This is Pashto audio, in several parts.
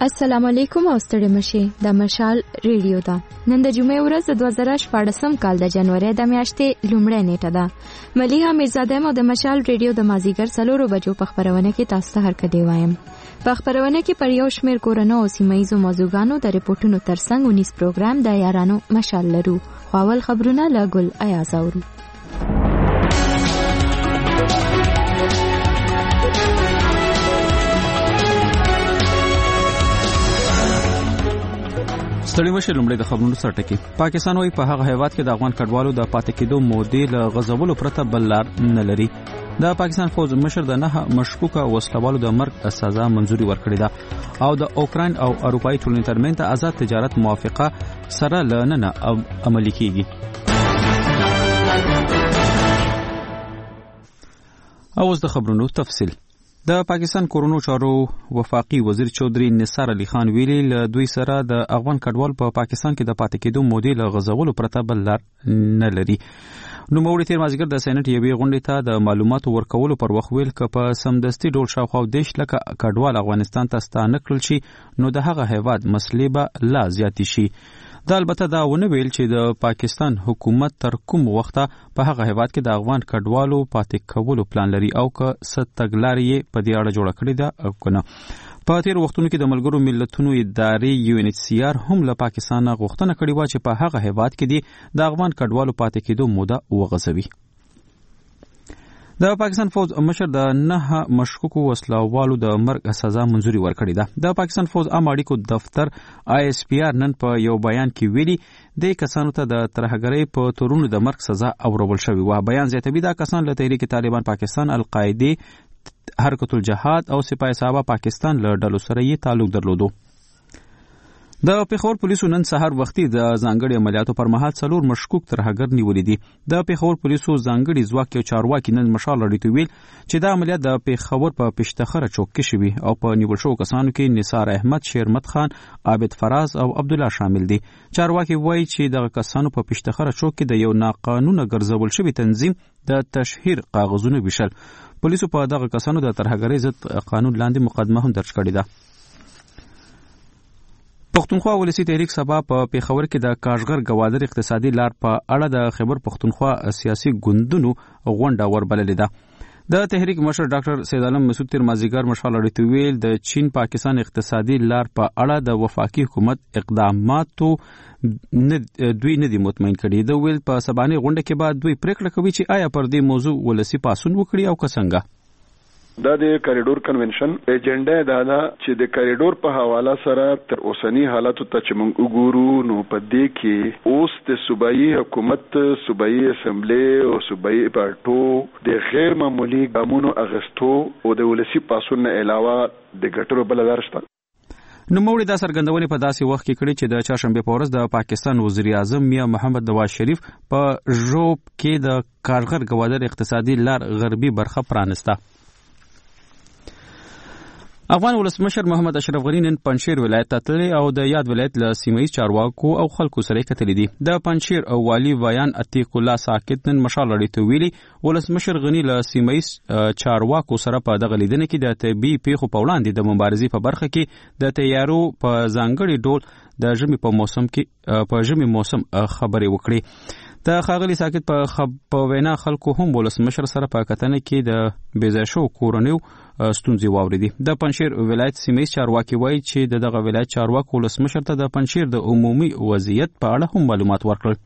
السلام علیکم او ستړي مشه د مشال ریډیو دا نن د جمعې ورځ د 2014 کال د جنوري د میاشتې لومړۍ نیټه ده. ملیحه میرزاده مو د مشال ریډیو د مازیګر 4 بجو په خبرونه کې تاسو ته هرکلی وایم. په خبرونه کې پر یو شمېر کورونو او سیمایزو موضوعګانو د ریپورتونو ترڅنګ ونیس پروګرام د یارانو مشال لرو. خواول خبرونه له ګل ایاز اورو. ستړي مشه لومړی د خبرونو سره ټکی. پاکستان وايي په هغه هیواد کې د افغان کډوالو د پاتې کېدو مودې له غزولو پرته بل لار نه لري. د پاکستان فوج مشر د 9 مشکوکه وسلوالو د مرګ سزا منزوري ورکړې ده او د اوکراین او اروپایي ټولنې ترمنځ آزاد تجارت موافقه سره لننه عملي کیږي. اوس د خبرونو تفصیل. د پاکستان کورونو چارو وفاقي وزیر چودري نثار علي خان ویلي له دوی سره د افغان کډوال په پاکستان کې د پاتې کېدو مودې له غزولو پرته بل لار نه لري. نو موري تیر مازیګر د سېنات یوې غونډې ته د معلوماتو ورکولو پر وخت ویل ک په سمدستي ډول شاوخوا دیش لکه کډوال افغانستان ته ستانه کړل شي نو د هغه هیواد مسلې به لا زیاتې شي. دا البته دا ونه ویل چې د پاکستان حکومت تر کوم وخته په هغه هیواد کې د افغان کډوالو پاتې کولو پلان لري او که ستګلاري په دې اړه جوړ کړی دا او کنه. په تیر وختونو کې د ملګرو ملتونو ادارې UNHCR هم له پاکستان غوښتنه کړې و چې په هغه هیواد کې د افغان کډوالو پاتې کېدو موده وغځوي. د پاکستان فوج مشر د 9 مشکوکو وسلوالو د مرګ سزا منزوري ورکړې ده. د پاکستان فوج عام اړیکو دفتر ISPR نن په یو بیان کې ویلي د کسانو ته د ترهګرۍ په تورونو د مرګ سزا اورول شوې و. بیان زیاتوي دا کسان له تحریک طالبان پاکستان، القاعده، حرکت الجهاد او سپاه صحابه پاکستان له ډلو سره یې تعلق درلودو. د پیښور پولیسو نن سهار وختي د ځانګړي عملیاتو پر مهال 4 مشکوک ترهګر نیولې دي. د پیښور پولیسو ځانګړي ځواک یو چارواکي نن مشال لري ویل چې دا عملیات د پیښور په پشتخره چوک کې شوی او په نیول شو کسانو کې نثار احمد، شیرمت خان، عابد فراز او عبد الله شامل دي. چارواکي وایي چې د کسانو په پشتخره چوک کې د یو ناقانونه ګرځول شوی تنظیم د تشهیر کاغذونه وشل. پولیسو په دغه کسانو د ترهګرۍ ضد قانون لاندې مقدمه هم درج کړې ده. پښتونخوا ولسی تحریک سبا په پیښور کې د کاشغر گوادر اقتصادي لار په اړه د خبر پښتونخوا سیاسي ګوندونو غونډه وربللې ده. د تحریک مشر ډاکټر سید عالم مسعود تیر مازیګر مشال اړیته ویل د چین پاکستان اقتصادي لار په اړه د وفاقي حکومت اقداماتو دوی نه دي مطمئن کړي. د ویل په سبانه غونډه کې بعد دوی پریکړه کوي چې آیا پر دې موضوع ولسی پاسون وکړي او څنګه. دا د کریډور کنونشن ایجنډا دا چې د کریډور په حواله سره تر اوسنی حالاتو ته چې موږ وګورو نو په دې کې اوس د صوبایي حکومت، صوبایي اسمبلی او صوبایي پارټو د غیر معمولی ګامونو اغستو او د ولسی پاسون نه علاوه د ګټلو بل لار شته. نو موري دا سرګندونې په داسې وخت کې کړي چې د چهارشنبه په ورځ د پاکستان وزیر اعظم میاں محمد نواز شریف په ژوب کې د کارغر گوادر اقتصادي لار غربي برخه پرانسته. افغان ولسمشر محمد اشرف غنی نن پنځیر ولایت ته تللی او د یاد ولایت له سیمایي چارواکو او خلکو سره کتلې دي. د پنځیر او والی ویان عتیق الله ساکت نن مشال لري ویلي ولسمشر غنی له سیمایي چارواکو سره په دغه لیدنه کې د طبي پیښو په وړاندې د مبارزې په برخه کې د تیارو په ځانګړي ډول د ژمي په موسم کې په ژمي موسم خبرې وکړي. د ښاغلي ساکت په وینا خلکو هم ولسمشر سره په کتنه کې د بیزاشو کورونیو ستونزې واوریدي. د پنځیر ولایت سیمایي چارواکي وایي چې دغه ولایت چارواکو ولسمشر ته د پنځیر د عمومي وضعیت په اړه هم معلومات ورکړل.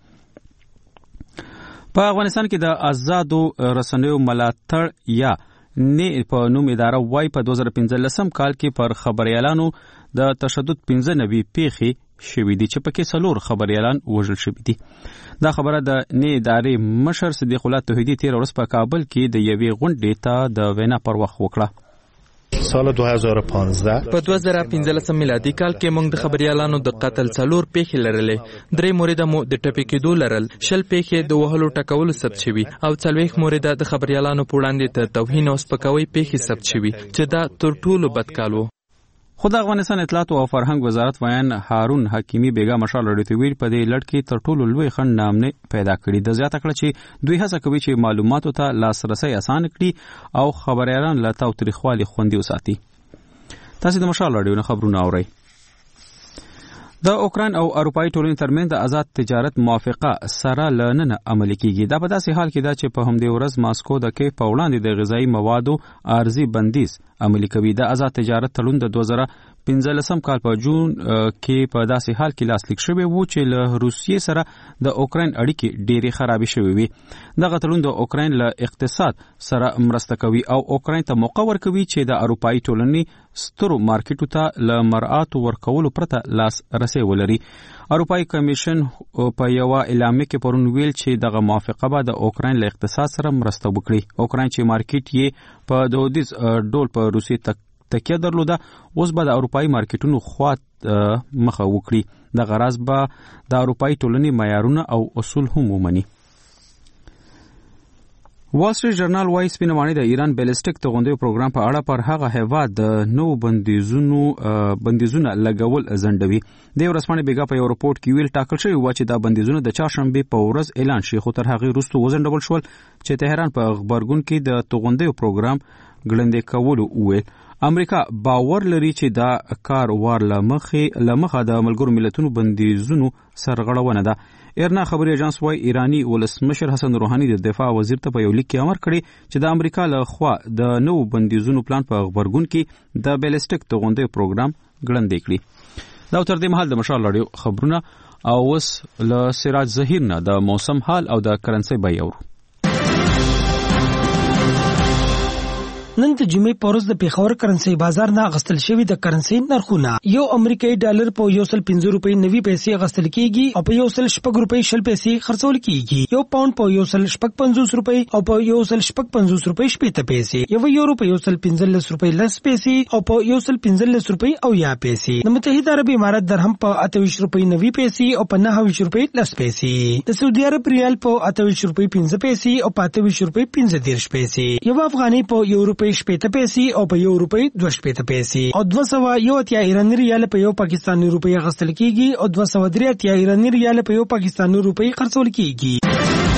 په افغانستان کې د آزادو رسنیو ملاتړ یا نه په نوم اداره وای په 2015 کال کې پر خبريالانو د تشدد 15 نوي پیښې شوې دي چې پکې 4 خبريالان وژل شوي دي. دا خبره د نه ادارې مشر صدیق الله توحیدی تیر ورځ په کابل کې د یوې غونډې ته د وینا پر وخت وکړه. سال 2015 په 2015 میلادي کال کې موږ د خبريالانو د قتل 4 پیښې لرلې. 3 مورده مو د ټپي کېدو لرل، 6 پیښې د وهلو ټکولو ثبت شوي او 40 مورده د خبريالانو په وړاندې د توهین او سپکاوي پیښې ثبت شوي چې دا تر ټولو بد کال و. خو د افغانستان اطلاعات او فرهنګ وزارت ویان هارون حکیمی بیگا مشال لري ویل په دې لړ کې تر ټولو لوی خند نامنه پیدا کړي. د زیاته کړ چې دوی هڅه کوي چې معلوماتو ته لاسرسي اسانه کړي او خبريالان لا تاوتریخوالي خوندي وساتي. تاسو د مشال لري خبرونه اورئ. د اوکراین او اروپאי ټولنې ترمنځ د آزاد تجارت موافقه سره لنن عملي کیږي. دا په داسې حال کې ده چې په همدې ورځ ماسکو د کې په وړاندې د غذایی موادو عارضي بندیز عملي کوي. د آزاد تجارت تړون د 2015 کال په جون کې په داسې حال کې لاسلیک شوی وو چې له روسیې سره د اوکراین اړیکې ډېرې خرابې شوې وي. دغه تړون د اوکراین له اقتصاد سره مرسته کوي او اوکراین ته موقع ورکوي چې د اروپאי ټولنې سترو مارکیټو ته له مرعاتو ورکولو پرته لاس رسي ولري. اروپאי کمیشن په یو اعلامیه کې پرون ویل چې دغه موافقه به د اوکراین له اقتصاد سره مرسته وکړي. اوکراین چې مارکیټ یې په دودیز ډول په روسیې تکیه درلوده، اوس به د اروپאי مارکیټونو خواط مخه وکړي. د غرض به د اروپאי ټولنې معیارونه او اصول هم ومني. وال سټریټ جرنال وايي سپینماني د ایران بیلسټیک توغندیو پروګرام په اړه پر هغه هیواد د نو بندیزونه لګول ځنډوي. د ورسپانې بیګا په یو رپورت کې ویل ټاکل شوی و چې دا بندیزونه د چهارشنبه په ورځ اعلان شي، خو تر هغه وروسته وځنډول شول چې تهران په خبرګون کې د توغندیو پروګرام ګړندې کولو وویل. امریکا باور لري چې دا کار وار لمخه د ملګرو ملتونو بندیزونو سرغړونه ده. ایرنا خبري اژانس وايي ایرانی ولسمشر حسن روحاني د دفاع وزیر ته په یو لیک کې امر کړی چې د امریکا له خوا د نو بندیزونو پلان په خبرګون کې د بیلسټیک توغندیو پروګرام ګړندې کړي. دا تر دې مهال د مشال رادیو خبرونه او وس له سراج ظهیر نه د موسم حال او د کرنسي بیه ورو. نن د جمعې په ورځ د پیښور کرنسي بازار نه غستل شوی د کرنسي نرخونه یو امریکایي ډالر په 1.50 روپۍ 90 پیسې غستل کیږي او په 1.50 روپۍ 60 پیسې خرڅول کیږي. یو پاوند په 1.50 روپۍ او په 1.50 روپۍ 70 پیسې، یو یورو په 1.15 روپۍ 10 پیسې او په 1.15 روپۍ او یا پیسې. د متحده عرب امارات درهم په 28 روپۍ 90 پیسې او په 29 روپۍ 10 پیسې. د سعودي عرب ریال په 28 روپۍ 15 پیسې او په 28 روپۍ 15 پیسې. یو افغاني په 1 روپۍ 60 پیسې او په 1 روپۍ 2 پیسې او 201 ایرانی ریال په 1 پاکستاني روپۍ غستل کیږي او 203 ایرانی ریال په 1 پاکستاني روپۍ خرڅول کیږي.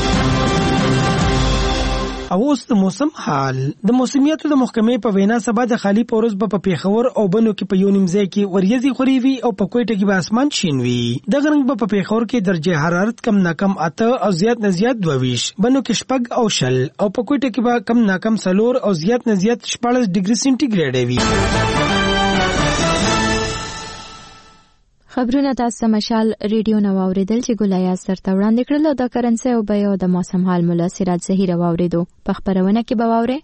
او اوس د موسم حال. د موسمیاتو د محکمې په وینا سبا د خالی پورز په پیښور او بنو کې په یو نیمځای کې وریځي خوري وي او په کوټه کې به اسمان شین وي. د غرنګ په پیښور کې درجه حرارت کم ناکم 8 او زیات نه زیات 22، بنو کې شپږ او شل او په کوټه کې به کم ناکم 4 او زیات نه زیات 14 ډیګري سنټیګریډ وي. خبرونه تاسو مشال ریډیو نو اوریدل چې ګولیا سره وړاندې کړل د کرنسي او بیو د موسم حال مولا سراج ظهیر اوریدو په خبرونه کې باوره.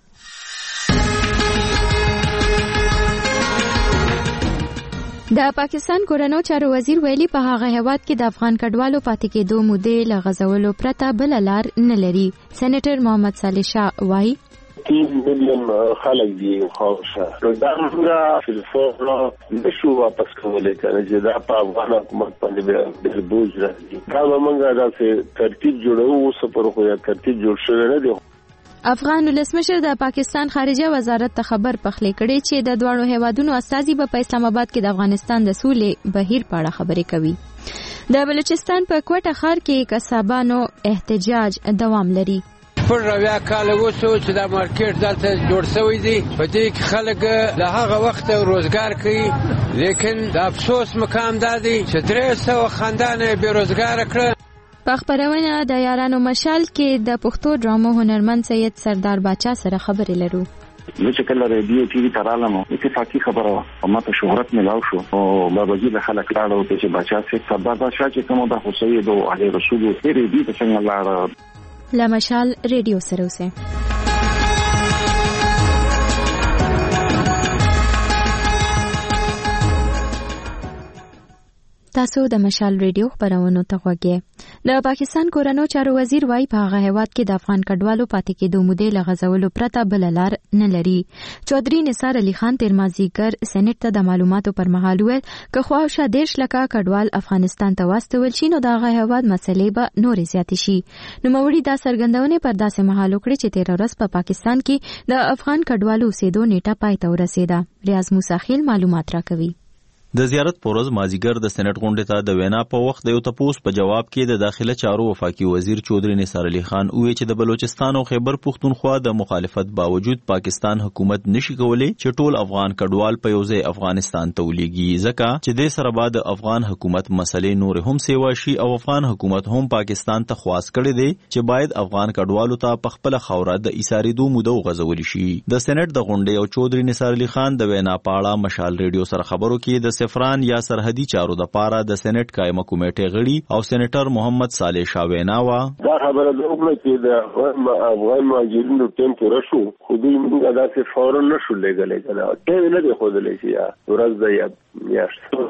د پاکستان کورونو چارو وزیر ویلي په هغه هیواد کې د افغان کډوالو پاتې کېدو مودې لغزولو پرته بل لار نه لري. سېنیټر محمد صالح شاه وایي 3 مليون خلک دي خوښه دا موږ فلسفه نشو واپس کولای کنه چې دا په افغان حکومت باندې د بوج راځي. دا موږ دا ترتیب جوړو اوس پر خو ترتیب جوړ شوی نه دی. افغان ولسمشر د پاکستان خارجه وزارت ته خبر پخلی کړي چې د دوړو هیوادونو استازي په اسلام آباد کې د افغانستان د سولې بهیر په اړه خبرې کوي. د بلوچستان په کوټه ښار کې قصابانو احتجاج دوام لري. پر راویا کال وسو چې دا مارکیټ دلته جوړ شوی دی، په دې کې خلک له هغه وخت روزګار کوي، لیکن د افسوس مقام دا دی چې 300 خاندان بیروزګار کړ. په خبرونه د یارانو مشال کې د پښتو ډرامو هنرمند سید سردار باچا سره خبرې لرو. چې کله ریډیو ټي وي ترالم اتفاقی خبره او ماته شهرت ملاو شو او باباجي د خلک لاړو چې باچا سردار باچا چې کومه د حسین او علي رسول ریډیو په څنګه لاړ لمشال ریډیو سره اوسه. تاسو د مشال ریډیو خبرونو ته غوږی. د پاکستان کورونو چارو وزیر وايي په هغه هیواد کې د افغان کډوالو پاتې کېدو مودې لغزولو پرته بل لار نه لري. چودري نثار علي خان ترمازیګر سېنیټ ته د معلوماتو پر مهال ویل که خواوشا 10 لکه کډوال افغانستان ته واستول شي نو د هغه هیواد مسلې به نورې زیاتې شي. نوموړي دا څرګندونه پر داسې مهال وکړه چې 13 ورځ په پاکستان کې د افغان کډوالو اوسېدو نیټه پای ته ورسېده. ریاض موسی خیل معلومات راکوي. د زیارت پورز مازیګر د سېنات غونډې ته د وینا په وخت د یو تپوس په جواب کې د داخله چارو وفاقي وزیر چودري نثار علي خان وویل چې د بلوچستان او خیبر پختونخوا د مخالفت باوجود پاکستان حکومت نشي کولی چې ټول افغان کډوال په یو ځای افغانستان ته ولېږي ځکه چې د سره بعد افغان حکومت مسلې نور هم سیوا شي او افغان حکومت هم پاکستان ته خواست کړی دی چې باید افغان کډوالو ته په خپل خوره د ایساریدو موده وغځول شي. د سېنات د غونډې او چودري نثار علي خان د وینا پاړه مشال ریډیو سره خبرو کې د سفران یا سرحدي چارو د پاره د سېنات قائمه کمیټې غړي او سېنیټر محمد صالح شاه وینا وا دا خبره ده چې د افغان مهاجرینو ټیم پوره شو خو دوی موږ داسې فورن نشو لګلې کنه ټیم نه دی خودلې چې یا ورځ د یا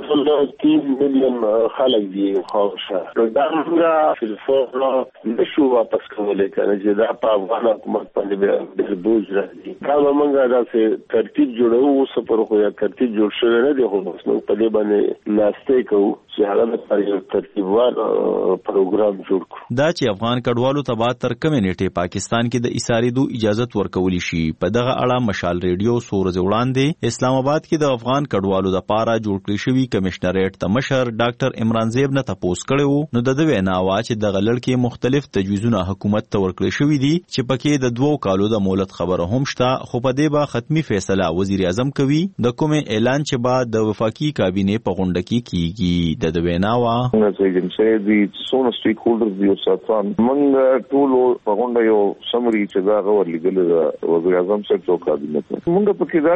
3 مليون خلک دي خاصه دا موږ په فورن نشو واپس کولای کنه چې دا په افغان حکومت باندې د بوج راځي دا موږ داسې ترتیب جوړو اوس پر خو یا ترتیب جوړ شوی نه دی خو موږ په دې باندې ناشته کوو چې هغه په یو ترتیبوار پروګرام جوړ کړو دا چې افغان کډوالو ته بعد تر کومې نیټه پاکستان کې د ایساریدو اجازه ورکول شي په دغه اړه مشال ریډیو سورز وړاندې اسلام آباد کې د افغان کډوالو د پاره جوړ کړی شوی کمشنریټ ته مشر ډاکټر عمران زیب نه تاسو کړو نو د وینا وا چې د غلړ کې مختلف تجویزونه حکومت ته ورکړی شوی دي چې پکې د 2 کالو د مهلت خبره هم شته خو په دې به ختمي فیصله وزیر اعظم کوي د کوم اعلان چې بعد د وفاقي کابینه په غونډه کې کیږي د وینا وا څنګه چې دي څونه سټیک هولډرز دي او ساتان موږ ټول په غونډه یو سمري چې دا غوړ لګل د وزیر اعظم سره کابینه موږ په کې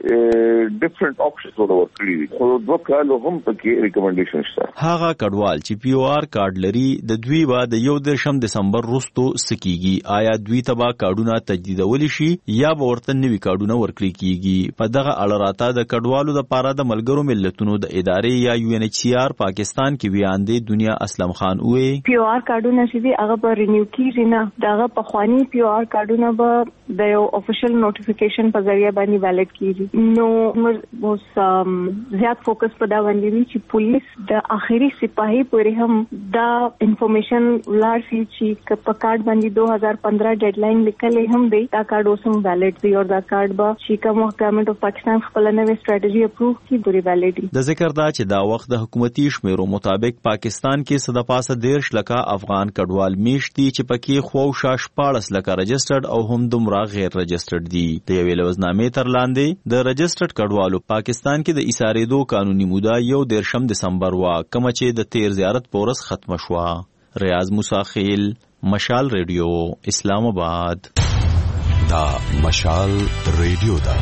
داسې ډیفرنٹ آپشنز ورکړي دي خو 2 کالو هم په کې ریکمنډیشن شته هغه کډوال چې پی او آر کارت لري د دوی بعد یو د دسمبر وروسته سکیږي آیا دوی تبا کارډونه تجدیدول شي یا به ورته نوي کارډونه ورکړي کیږي په دغه اړه راته د کډوالو د پاره د ملګرو ملتونو د ادارې یا یو ان ایچ سی آر پاکستان کې بیان دی دنیا اسلم خان وې پی او آر کارډونه چې هغه به رینیو کیږي نه دغه په خواني پی او آر کارډونه به د یو افیشل نوټیفیکیشن په ذریعہ باندې ویلیډ کیږي نو اوس زیات فوکس په دا باندې دی چې پولیس د اخیری سپاهي پورې هم دا انفارمیشن ولر شي چې په کارت باندې 2015 ډیډلاین لیکلې هم دی دا کارت اوس هم ویلیډ دی او دا کارت به چې کوم ګورنمنت اف پاکستان خپل نوې سټریټجی اپروو کړي پوری ویلیډ دی د ذکر دا چې دا وخت د حکومتي شمیرو مطابق پاکستان کې صد پاسه 13 لکه افغان کډوال میشتي چې پکې خو شاش 14 لکه رجسټرډ او هم دومره غیر رجسټرډ دي د یوې لوزنامې تر لاندې د رجسټرډ کډوالو پاکستان کې د ایساریدو قانوني موده 1 دسمبر وا کوم چې د 13 زیارت پورس ختم شو. ریاض موسی خیل مشال ریډیو اسلام آباد دا مشال ریډیو دا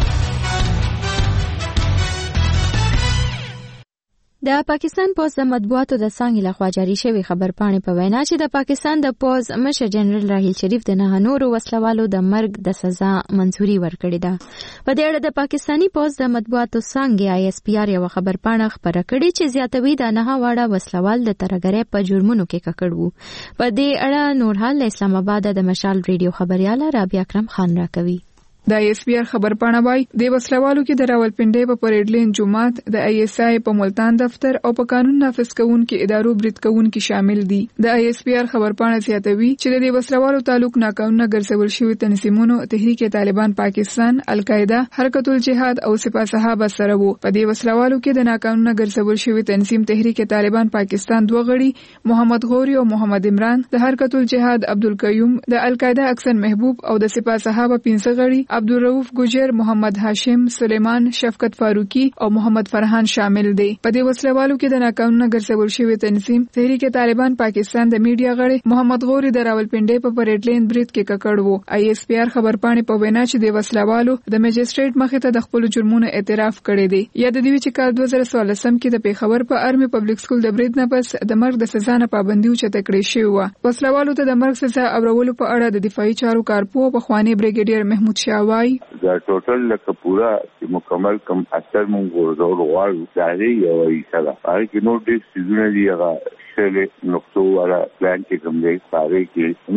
د پاکستان پوز د مطبوعاتو د څنګه لخوا جاری شوی خبر پاڼې په وینا چې د پاکستان د پوز مشر جنرال راحیل شریف د نه نورو وسلوالو د مرګ د سزا منزوري ورکړې ده. په دې اړه د پاکستانی پوز د مطبوعاتو څنګه آی اس پی آر یو خبر پاڼه خبره کړې چې زیاتوي د نه واړه وسلوال د ترګرې په جرمونو کې ککړ وو. په دې اړه نور حال اسلام آباد د مشال ریډیو خبرياله رابعه اکرم خان راکوي. د آی اس پی آر خبر پاڼه وايي د وسلوالو کې د راولپنډۍ په پریډ لین جماعت د آی اس آی په ملتان دفتر او په قانون نافذ کوونکو ادارو برید کوونکو شامل دي. د آی اس پی آر خبر پاڼه زیاتوي چې د وسلوالو تعلق ناقانونه ګرځول شوی تنظیمونو تحریک طالبان پاکستان، القاعده، حرکت الجهاد او سپاه صحابه سره وو. په دې وسلوالو کې د ناقانونه ګرځول شوی تنظیم تحریک طالبان پاکستان 2 غړي محمد غوري او محمد عمران، د حرکت الجهاد عبدالقیوم، د القاعده اکسن محبوب او د سپاه صحابه 15 غړي عبدالرؤف گجر، محمد هاشم، سلیمان، شفقت فاروقی او محمد فرحان شامل دي. په دې وسلوالو کې د ناقانونه ګرځول شوی تنظیم تحریک طالبان پاکستان د میډیا غړي محمد غوري د راولپنډۍ په پریډ لین برید کې ککړ وو. آی اس پی آر خبر پاڼې په وینا چې د وسلوالو د میجستریټ مخې ته د خپل جرمونو اعتراف کړی دی. یا د دې چې کال 2014 کې د پیښور په ارمي پبلک سکول د برید نه پس د مرګ د سزا نه پابندي اوچته کړې شوې و. وسلوالو ته د مرګ سزا اورولو په اړه د دفاعي چارو کارپو په خوانی بریګیډیر محمود شاه دا ټوټل لکه پورا مکمل اثر مونږ ورغواړو دا دی یو ایسه ده هغه کې نو ډېر سيزونه دي هغه اساسي نقطو ولا پلان کې کوم دی پاره کې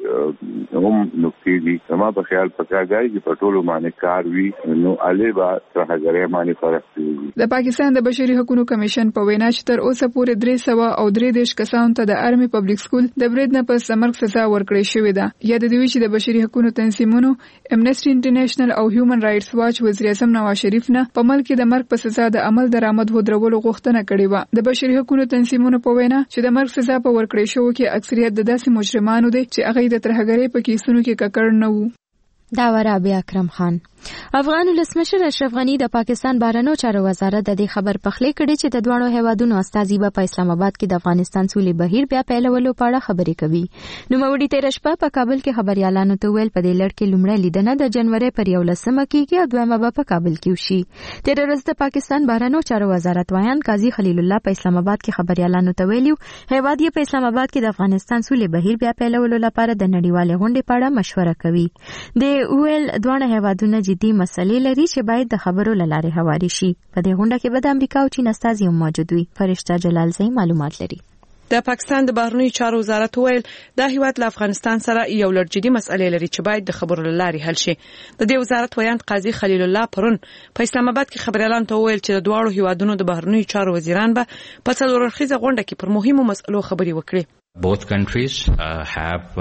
نورې هم نقطې دي زما په خیال پکار دی چې په ټولو باندې کار وي نو البا تر هغه باندې فرق دی. د پاکستان د بشري حقوقو کمیشن په وینا چې تر اوسه پورې 333 کسانو ته د آرمي پبلک سکول د برید نه پس مرګ سزا ورکړې شوې ده. یا د دوی چې د بشري حقوقو تنظیمونو امنیسټي انټرنیشنل او هیومن رائټس واچ وزیر اعظم نواز شریف نه په ملک کې د مرګ په سزا د عمل درآمد ودرولو غوښتنه کړې و. د بشري حقوقو تنظیمونو په وینا چې د مرګ سزا په ورکړې شو کې اکثریت د داسې مجرمانو دي چې هغه د ترهګرۍ په کیسونو کې ککړ نه وو. دا ورابع اکرم خان. افغان ولسمشر اشرف غنی د پاکستان بهرنیو چارو وزارت د دې خبر پخلی کړي چې د دوه هیوادونو استازي په اسلام آباد کې د افغانستان سولې بهیر بیا پیلولو په اړه خبرې کوي. نو موري تیر شپه په کابل کې خبريالانو ته ویل په دې لړ کې لومړی لیدنه د جنوري پر 11 کېږي او دویمه په کابل کې وشي. تیر ورځ د پاکستان بهرنیو چارو وزارت وایان قاضي خلیل الله په اسلام آباد کې خبريالانو ته ویلو هیواد یې په اسلام آباد کې د افغانستان سولې بهیر بیا پیلولو لپاره د نړیوال غونډې په اړه مشوره کوي. د ویل دوه هیوادونو جدي مسلې لري چې باید د خبرو لاره هواري شي. په دې غونډه کې به د امریکا او چین استازي هم موجود وي. فرشته جلالزئی معلومات لري. د پاکستان د بهرنیو چارو وزارت ویل دا هیواد له افغانستان سره یو لړ جدي مسلې لري چې باید د خبرو لاره حل شي. د دې وزارت ویان قاضي خلیل الله پرون په اسلام آباد کې خبريالانو ته ویل چې د دوه هیوادونو د بهرنیو چارو وزیران به په څلور اړخیزه غونډه کې پر مهمو مسلو خبرې وکړي. Both countries have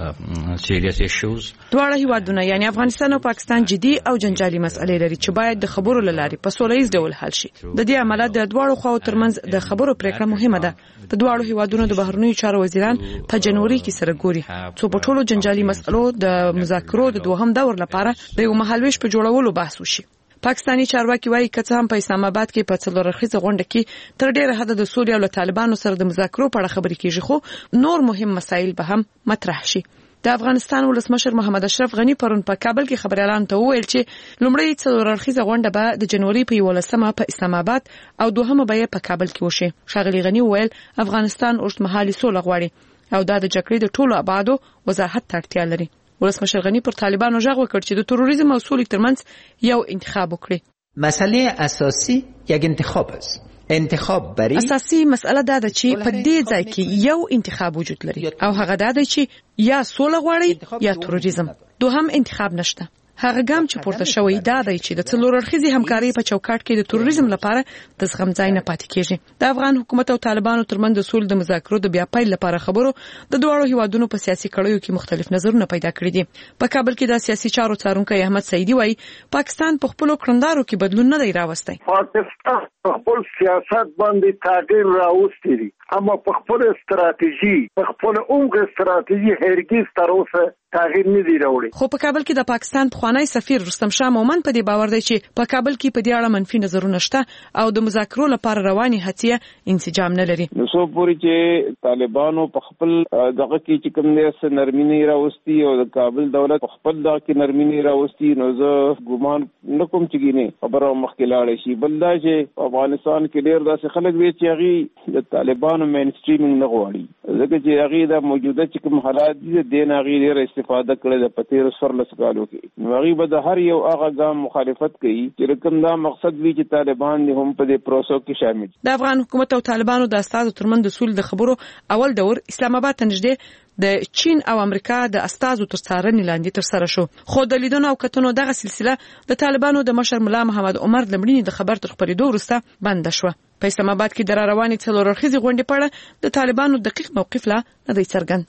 serious issues. دواړه هیوادونه یعنی افغانستان او پاکستان جدي او جنجالي مسئلې لري چې باید د خبرو لارې په سولهییز ډول حل شي. د دې عمله د دواړو خواو ترمنځ د خبرو پریکړه مهمه ده. د دواړو هیوادونو د بهرنیو چارو وزیران په جنوري کې سره ګوري څو په ټولو جنجالي مسئلو د مذاکرو د دوهم دور لپاره د یو مهالويش په جوړولو بحث وشي. پاکستانی چارواکي وايي چې هم په اسلام آباد کې په څلور اړخیزه غونډه کې تر ډیره حد د سولې او طالبانو سره د مذاکرو په اړه خبرې کیږي خو نور مهم مسایل به هم مطرح شي. د افغانستان ولسمشر محمد اشرف غنی پرون په کابل کې خبريالانو ته وویل چې لومړی څلور اړخیزه غونډه به د جنوري په 11 په اسلام آباد او دوهمه به په کابل کې وشي. ښاغلي غنی وویل افغانستان اوږدمهالي سوله غواړي او دا د جګړې د ټولو ابعادو وضاحت ته اړتیا لري. ولسمشر غنی پر طالبانو ژغ وکړ چې د تروریزم او سولې ترمنځ یو انتخاب وکړي. مسئله اساسی یک انتخاب است. انتخاب برای اساسی مسئله دا ده چې په دې ځای کې یو انتخاب وجود لري او هغه دا ده چې یا سوله غواړي یا تروریزم. دوهم انتخاب نشته. هغه ګام چې پورته شوی دا دی چې د څلور اړخیزې همکارۍ په چوکاټ کې د تروریزم لپاره د زغم ځای نه پاتې کیږي. د افغان حکومت او طالبانو ترمنځ د سولې د مذاکرو د بیا پیل لپاره خبرو د دوه هیوادونو په سیاسي کړیو کې مختلف نظرونه پیدا کړي دي. په کابل کې د سیاسي چارو څارونکي احمد سعیدی وایي پاکستان په خپل کړندارو کې بدلون نه دی راوستی. پاکستان په خپل سیاست باندې تغییر راوستي دي اما په خپل ستراتیژي په خپل عمق ستراتیژي هرگز تر اوسه تغییر نه دی راوړی. خو په کابل کې د پاکستان پخوانی سفیر رستم شاه مومن په دې باور دی چې په کابل کې په دې اړه منفي نظرونه شته او د مذاکرو لپاره رواني هڅې انسجام نه لري. نو څو پورې چې طالبانو په خپل دغه کې چې کوم نه نرمي راوستي او د کابل دولت په خپل دغه کې نرمي راوستي نو زه ګومان نکوم چې ګینه خبره مخکې لاړ شي. بل دا چې افغانستان کې ډېر داسې خلک وي چې هغه د طالبانو مین سټریمینګ نه غواړي ځکه چې هغه د موجوده چې کوم حالات دي د دین هغه ډېر استفاده کړي د پتیر سر لسکالو کې نو هغه به د هر یو هغه ګام مخالفت کوي چې کوم دا مقصد وي چې طالبان هم په دې پروسو کې شامل. د افغان حکومت او طالبانو د استازو ترمنځ د سولې د خبرو اول دور اسلام آباد ته نږدې د چین او امریکا د استازو تر څارنې لاندې تر سره شو. خو د لیدونو او کتنو دغه سلسله د طالبانو د مشر ملا محمد عمر لمړینې د خبر تر خبرېدو وروسته بند شوه. په اسلام آباد کې د روانې څلور اړخیزې غونډې په اړه د طالبانو دقیق موقف لا نه دی څرګند.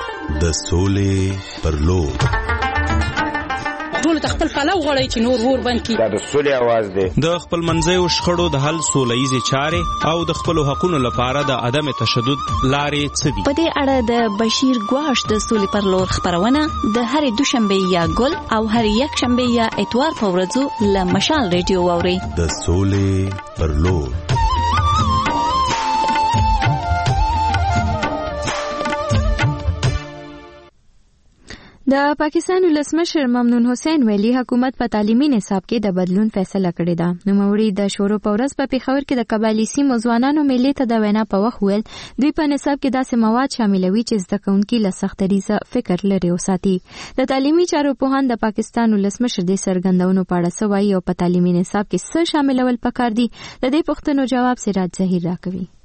د سولې پر لور ټول خپل پلو غړي چې نور ور بند کی. دا د سولې आवाज دی. د خپل منځي شخړو د حل سولهییزې چارې او د خپل حقوقو لپاره د عدم تشدد لارې څه دي. په دې اړه د بشیر ګواش د سولې پر لور خبرونه د هرې دوشنبه یا ګل او هرې یک شنبه یا اتوار په ورځو له مشال ریډیو واوري. د سولې پر لور د پاکستان ولسمشر ممنون حسین ویلي حکومت په تعلیمي نصاب کې د بدلون فیصله کړې ده. نوموړي د شورو په ورځ په پیښور کې د قبایلي سیمو ځوانانو میلې ته د وینا په وخت ویل دوی په نصاب کې داسې مواد شاملوي چې زده کوونکي له سختري څخه فکر لري وساتي. د تعلیمي چارو پوهان د پاکستان ولسمشر د سرګندونو په اړه سوای او په تعلیمي نصاب کې څه شاملول پکار دي د دې پوښتنو جواب سراج ظهیر راکوي.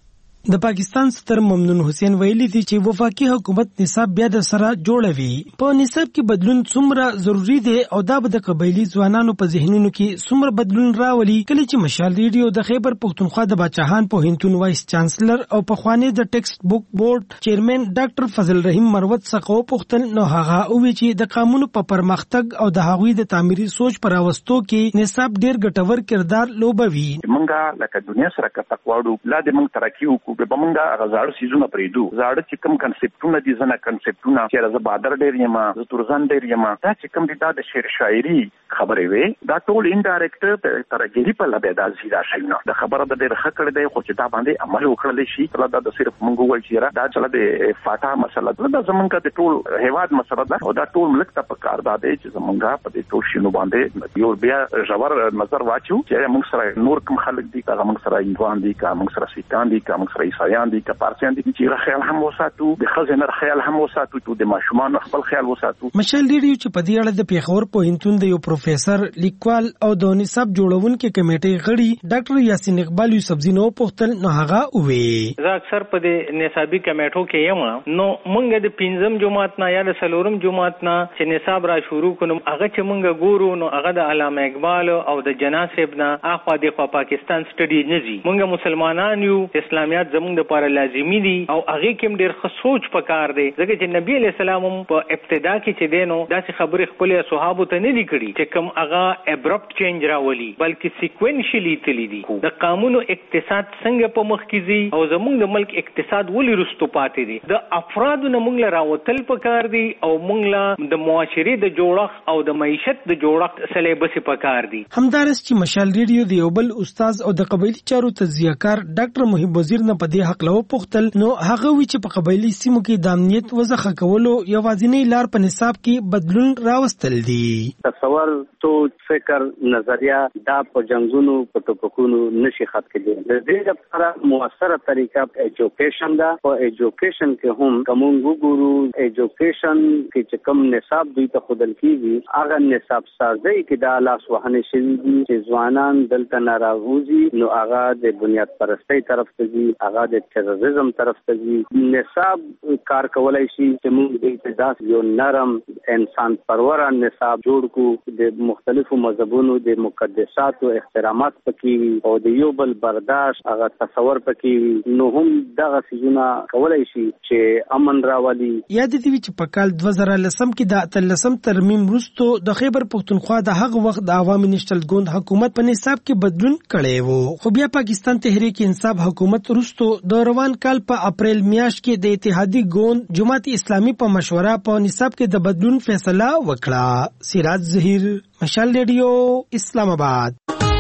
د پاکستان ستر ممنون حسین ویلي دي چې وفاقي حکومت نصاب بیا د سره جوړوي. په نصاب کې بدلون څومره ضروری دی او دا به د قبایلی ځوانانو په ذهنونو کې څومره بدلون راولي. کله چې مشال ریډیو د خیبر پختونخوا د باچاهان پوهنتون وایس چانسلر او پخوانی د ټیکسټ بک بورډ چیرمن ډاکټر فضل رحیم مروت څخه پوښتل نو هغه وی چې د قانون په پرمختګ او د هغوی د تعمیري سوچ پر راوستو کې نصاب ډیر ګټور کردار لوبوي. منګه لکه دنیا سره کتاکواړو لا د منګ ترقی وکړو به منګه غزاړو سيزونه پریدو زاړه چې کوم کنسپټونه دي زنه کنسپټونه چې راز بادر ډیر یما ز تورزان ډیر یما دا چې کوم دي د شعر شاعري خبرې وي دا ټول انډایرکټ ترګری په لبه د زیدا شینه د خبره د ډیر خکړه دی خو چې دا باندې عمل وکړل شي کله دا صرف منګو ول چې دا چله د فاټا مسله دا زمونږه د ټول هیواد مسله ده او دا ټول ملک ته په کار ده چې زمونږه په دې ټول شینو باندې یو بیا ژور نظر واچو چې موږ سره نور کوم خلک دي که موږ سره هندوان دي که موږ سره سیکان دي که موږ سره عیسایان دي که پارسیان دي چې خیال هم وساتو د خزینه خیال هم وساتو ته د ماشومان خپل خیال وساتو. مشال ریډیو چې په دې اړه د پیښور پوهنتون د یو پروفیسور لیکوال او د نصاب جوړونکو کمیټې غړي ډاکټر یاسین اقبال یوسفزی نو پوښتل نو هغه وې زه اکثر په دې نصابي کمیټو کې یم نو مونږ د 5م جماعت نه یا د 4م جماعت نه چې نصاب را شروع کړو هغه چې مونږ ګورو نو هغه د علامه اقبال او د جناسب نه اخوا د پاکستان سټډي نه دي. مونږ مسلمانان یو اسلامیات زمونږ لپاره لازمي دي او هغه کې ډېر خصوص پکار دی ځکه چې نبی علیہ السلام په ابتدا کې چې دینو داسې خبرې خپل صحابه ته نه دي کړي چې کوم هغه ابرپټ چینج راولي بلکې سیکوینشلی تللی دي. د قانون اقتصاد څنګه په مخ کې دي او زمونږ د ملک اقتصاد ولې رستو پاتې دي د افرادو نه مونږ راوتل پکار دي او مونږ د معاشري د جوړښت او د معیشت د جوړښت سلیبس پکار دي. همدارس چې مشال ریډیو د یو بل استاد او د قبایلی چارو تجزیه‌کار ډاکټر محب وزیر نه په دې حق لو پوښتل نو هغه وی چې په قبایلی سیمو کې د امنیت وضعه کولو یوازینی لار په نصاب کې بدلون راوستل دي. تصور سوچ فکر نظریه دا په جنگونو په ټوپکونو نشي ختم کېدی. د دې لپاره موثره طریقه ایجوکیشن دا او ایجوکیشن کې هم کوم ګورو ایجوکیشن کې چې کوم نصاب دوی ته خودل کیږي هغه نصاب سازي کې دا لاس وهنه شي چې ځوانان دلته ناراضي نو هغه د بنیاد پرستی طرف ته ځي هغه د تروریزم طرف ته ځي. نصاب کار کولای شي چې موږ د ابتداء یو نرم انسان پرور نصاب جوړ کو د مختلفو مذهبونو د مقدسات او احترامات پکې او د یو بل برداشت هغه تصور پکې نو هم دغه سيزونه کولای شي چې امن راولي. یاد دي چې په کال 2010 کې د 13 ترمیم وروسته د خیبر پختونخوا د هغه وخت د عوامي نشتل ګوند حکومت په نصاب کې بدلون کړی وو خو بیا پاکستان تحریک انصاف حکومت وروسته د روان کال په اپریل میاشت کې د اتحادی ګوند جماعت اسلامي په مشوره په نصاب کې د بدلون فیصله وکړه. سراج ظهیر مشال ریډیو اسلام آباد.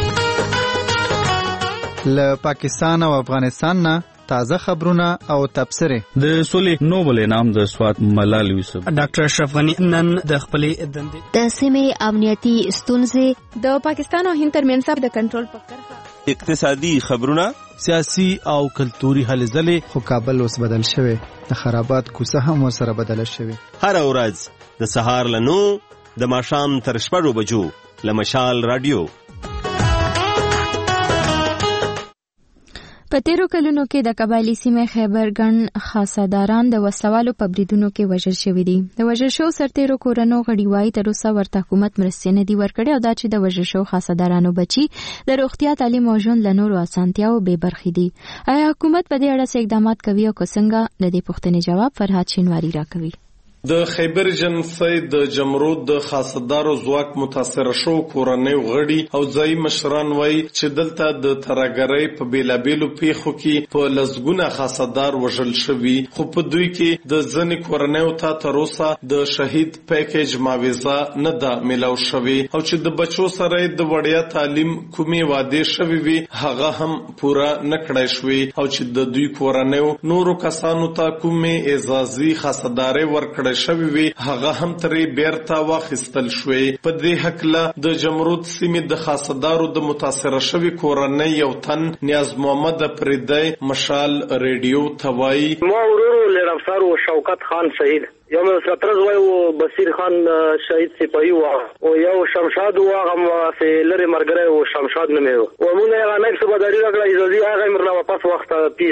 له پاکستان او افغانستان نه تازه خبرونه او تبصره. د سولې نوبل انعام د سوات ملال یوسف ډاکټر اشرف غنی نن د خپلې دندې د سیمې امنیتي ستونزې د پاکستان او هند ترمنځ د کنټرول په کرښه اقتصادي خبرونه سیاسي او کلتوري هلې ځلې خو کابل اوس بدل شوی د خرابات کوڅه هم ورسره بدله شوی. هر ورځ د سهار له 9 د ماښام تر 6 بجو له مشال رادیو. په تیرو کلونو کې د قبایلی سیمې خیبر ګڼ خاصداران د وسلوالو په بریدونو کې وژل شوي دي. د وژل شو سرتیرو کورنو غړي وایي تر اوسه ورته حکومت مرستې نه دي ورکړې او دا چې د وژل شو خاصدارانو بچي د روغتیا تعلیم او ژوند له نورو اسانتیاو بې برخې دي. آیا حکومت په دې اړه څه اقدامات کوي او که څنګه؟ د دې پوښتنې جواب فرهاد شینواری راکوي. د خیبر جنسي د جمرود د خاصدارو ځواک متاثر شو کورنۍ غړي او ځای مشران وایي چې دلته د ترګرۍ په بیلابیلو پیښو کې په لزګونه خاصدار وژل شوي خو په دوی کې د ځنې کورنۍ ته تر اوسه د شهید پیکیج معاوضه نه ده ملاو شوی او چې د بچو سره د وړیا تعلیم کومې وعده شوی وي هغه هم پوره نه کړای شوی او چې د دوی کورنۍ نورو کسانو ته کومې اعزازي خاصداري ورکړای شوی وي هغه هم ترې بیرته واخیستل شوی. په دې حقله د جمرود سیمې د خاصدارو د متاثر شوی کورنۍ یو تن نیاز محمد پریدی مشال ریډیو توای ما ورور لرفسر و شوکت خان شهید یو مسترز وای او بصیر خان شهید سپاهی و او یو شمشاد و هغه لری مرګره او شمشاد نه میو و مونږ هغه نه څه بداري راغله اجازه هغه مرنا واپس وخت پیسه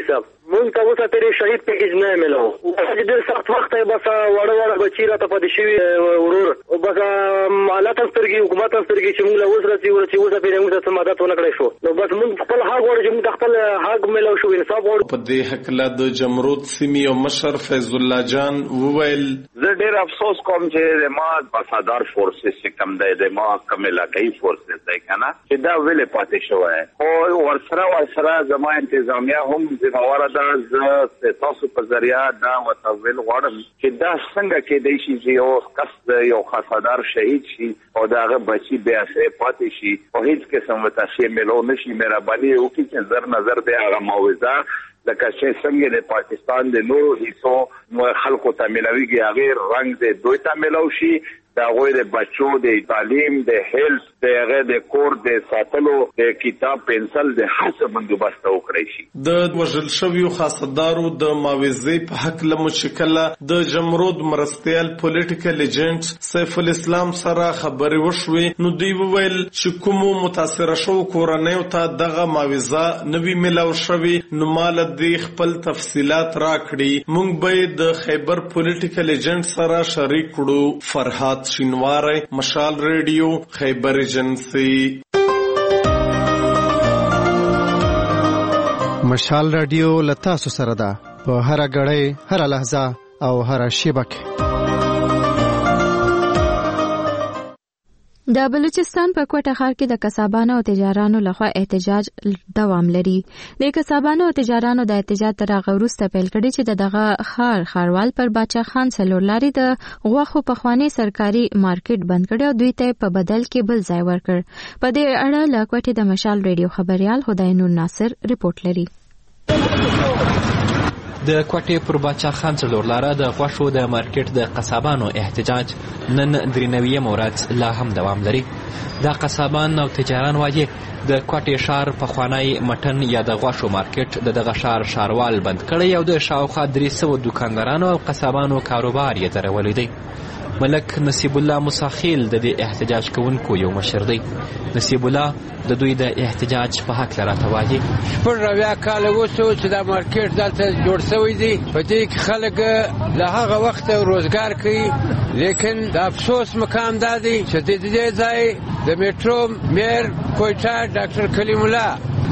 مونږ ته اوسه تیرې شهید پیکیج نه ملو چې ډېر سخت وخت یې بس وړه بچي راته پاتې شوي ورور بس حالات هم سترګې حکومت هم سترګې چې مونږ له اوس رسي چې اوسه پرې موږ ته مدد ونه کړی شو نو بس مونږ خپل حق غواړو چې مونږ خپل حق ملو شو انصاف غواړو. په دې هکله د جمرود سیمې او مشر فیض الله جان وویل زه ډېر افسوس کوم چې ما بسادار فورسز چې کم دی د ما کم علاقایي فورسز دی که نه چې دا ولې پاتې شوی خو ورسره زما انتظامیه هم ذمهواره ده. زه تاسو په ذریعه دا ورته ویل غواړم چې دا څنګه کېدی شي چې یو کس یو خاصدار شهید شي او د هغه بچي بې اثرې پاتې شي او هېڅ قسم ورته شی میلو نه شي. مهرباني وکړي چې زر نظر دی هغه معاوضه لکه چې څنګه د پاکستان د نورو حصو خلکو ته میلاویږي هغې رنګ د دوی ته میلاو شي د هغوی د بچو د تعلیم د هیلث د هغې د کور د ساتلو د کتاب پنسل د هر څه بندوبست وکړی شي. د وژل شویو خاصدارو د معاوضې په هکله مو چې کله د جمرود مرستیال پولیټیکل ایجنټ سیف الاسلام سره خبرې وشوې نو دوی وویل چې کومو متاثره شوو کورنیو ته دغه معاوضه نه وي میلاو شوې نو ما له دې خپل تفصیلات راکړي. موږ به د خیبر پولیټیکل ایجنټ سره شریک کړو. فرهاد شینواری، مشال ریډیو، خیبر ایجنسی. مشال رادیو لتاسو سره ده په هر غړې هر لحظه او هر شیبه کې. د بلوچستان په کوټه ښار کې د قصابانو او تجارانو لخوا احتجاج دوام لري. د قصابانو او تجارانو د احتجاج تر هغه وروسته پیل کړي چې دغه ښاروال پر باچا خان څلورلارې د غوښو پخوانی سرکاري مارکیټ بند کړی او دوی ته په بدل کې بل ځای ورکړ. په دې اړه له کوټې د مشال ریډیو خبريال خدای نور ناصر ریپورت لري. د کوټې پر باچا خان څلورلاره د غوښو د مارکیټ د قصابانو احتجاج نن درې ورځ لا هم دوام لري. دا قصابان او تجاران وایي د کوټې ښار پخوانی مټن یا د غوښو مارکیټ دغه ښاروال بند کړی او د شاوخوا 300 دکاندارانو او قصابانو کاروبار یې درولی دی. ملک نصیب الله مساخیل د دې احتجاج کوونکو یو مشر دی. نصیب الله د دوی د احتجاج په حق راته وایي 80 کاله وشو چې دا مارکیټ دلته جوړ شوی دی. په دې کې خلک له هغه وخت روزګار کوي لیکن د افسوس مقام دا دی چې د دې ځای د میټرو میر کوټه ډاکټر کلیم الله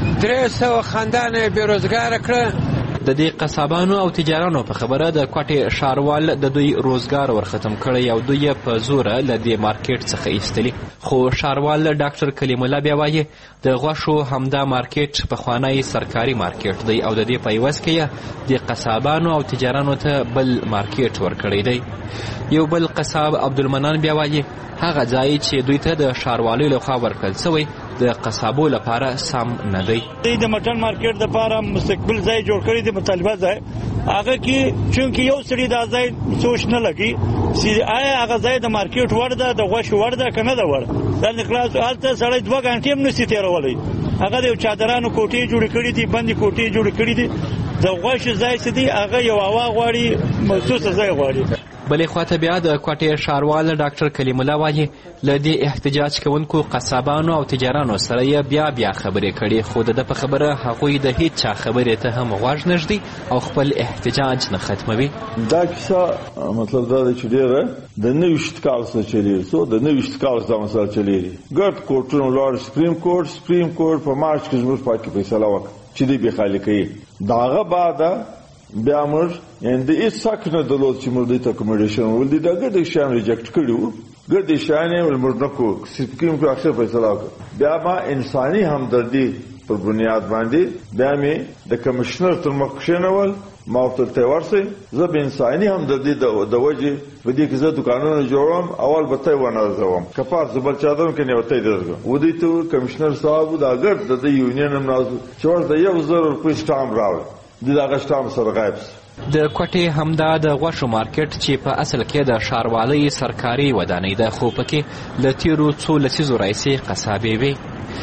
300 خاندان بیروزګار کړ. د دې قصابانو او تجارانو په خبره د کوټې ښاروال د دوی روزګار ورختم کړی او دوی په زوره له دې مارکیټ څخه ایستلي. خو ښاروال ډاکټر کلیم الله بیا وایي د غوښو همدا مارکیټ پخوانی سرکاري مارکیټ دی او د دې په عوض کې د قصابانو او تجارانو ته بل مارکیټ ورکړی دی. یو بل قصاب عبدالمنان بیا وایي هغه ځای چې دوی ته د ښاروالۍ لخوا ورکړل شوی د قصابو لپاره سم نه دی. د مټن مارکیټ لپاره مستقبل ځای جوړ کړی دی مطالبه ځای هغه کې چونکه یو سړي دا ځای سوچ نه لګي چې آیا هغه ځای د مارکیټ وړ ده د غوښو وړ ده که نه ده وړ. دا نکلاس هلته سړی 2 غنټې هم نشي تېرولی. هغه د چادرانو کوټې جوړې کړي دي بندې کوټې جوړې کړي دي. د غوښو ځای چې دی هغه یو هوا غواړي مخصوصه ځای غواړي. بلې خواته بیا د کوټې ښاروال ډاکټر کلیم الله وایي له دې احتجاج کوونکو قصابانو او تجارانو سره یې بیا خبرې کړي خو د په خبره هغوی د هیڅ چا خبرې ته هم غوږ نه ږدي او خپل احتجاج نه ختموي. دا کیسه مطلب دا دی چې ډېره د 90 کال څخه چلیږي. د 90 کال څخه مسله چلیږي. ګرد کوټونو لوړ سپریم کورټ په مارچ کې زموږ پاکي فیصله وکړه چې دې به خالي کوي. داغه بعد بیا موږ د هیڅ حق نه درلود چې موږ د اکوموډیشن ولدي دا ګډ شان ریجکټ کړو. ګډ شان موږ نه کو سپکیم کو اخر فیصله وکړه. بیا ما انساني همدردي پر بنیاد باندې بیا مې د کمشنر تر مخ کښینول ما ورته ورسې زه به انساني همدردي د وجې په دې کې زه دکانونه جوړوم اول به ته ونه زوم کپار زبر چادر کې نه وته درګو ودی ته کمشنر صاحب دا ګر د یونین مناظر چور د 1000 روپۍ سټام راوړ دغه شتام سره غایب. د کوټې همدا د غوښو مارکیټ چې په اصل کې د ښاروالۍ سرکاري ودانۍ ده خو پکې له تیرو څو لسیزو راهیسې قصابې وې.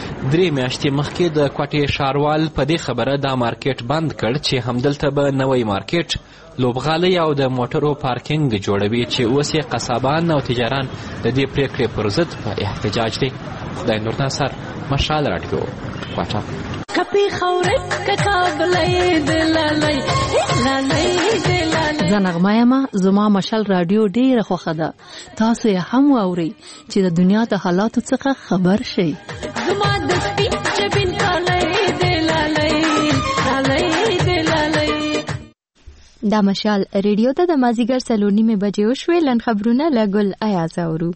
3 میاشتې مخکې د کوټې ښاروال په دې خبره دا مارکیټ بند کړ چې همدلته به نوی مارکیټ لوبغالۍ او د موټرو پارکینګ جوړوي چې اوس یې قصابان او تجاران د دې پریکړې پر ضد په احتجاج دي. خدای نور ناصر، مشال راډیو، کوټه. که پیښوري ککابلې دلالای لالای دلالای زنغما یما زما مشال رادیو ډیره خوښه ده. تاسو یې هم واورئ چې د دنیا د حالاتو څخه خبر شئ. زما د سپین جبین کالای دلالای لالای دلالای. دا مشال ریډیو ته د مازیګر 4:30 بجې وشوې. لن خبرونه له ګل ایاز اورو.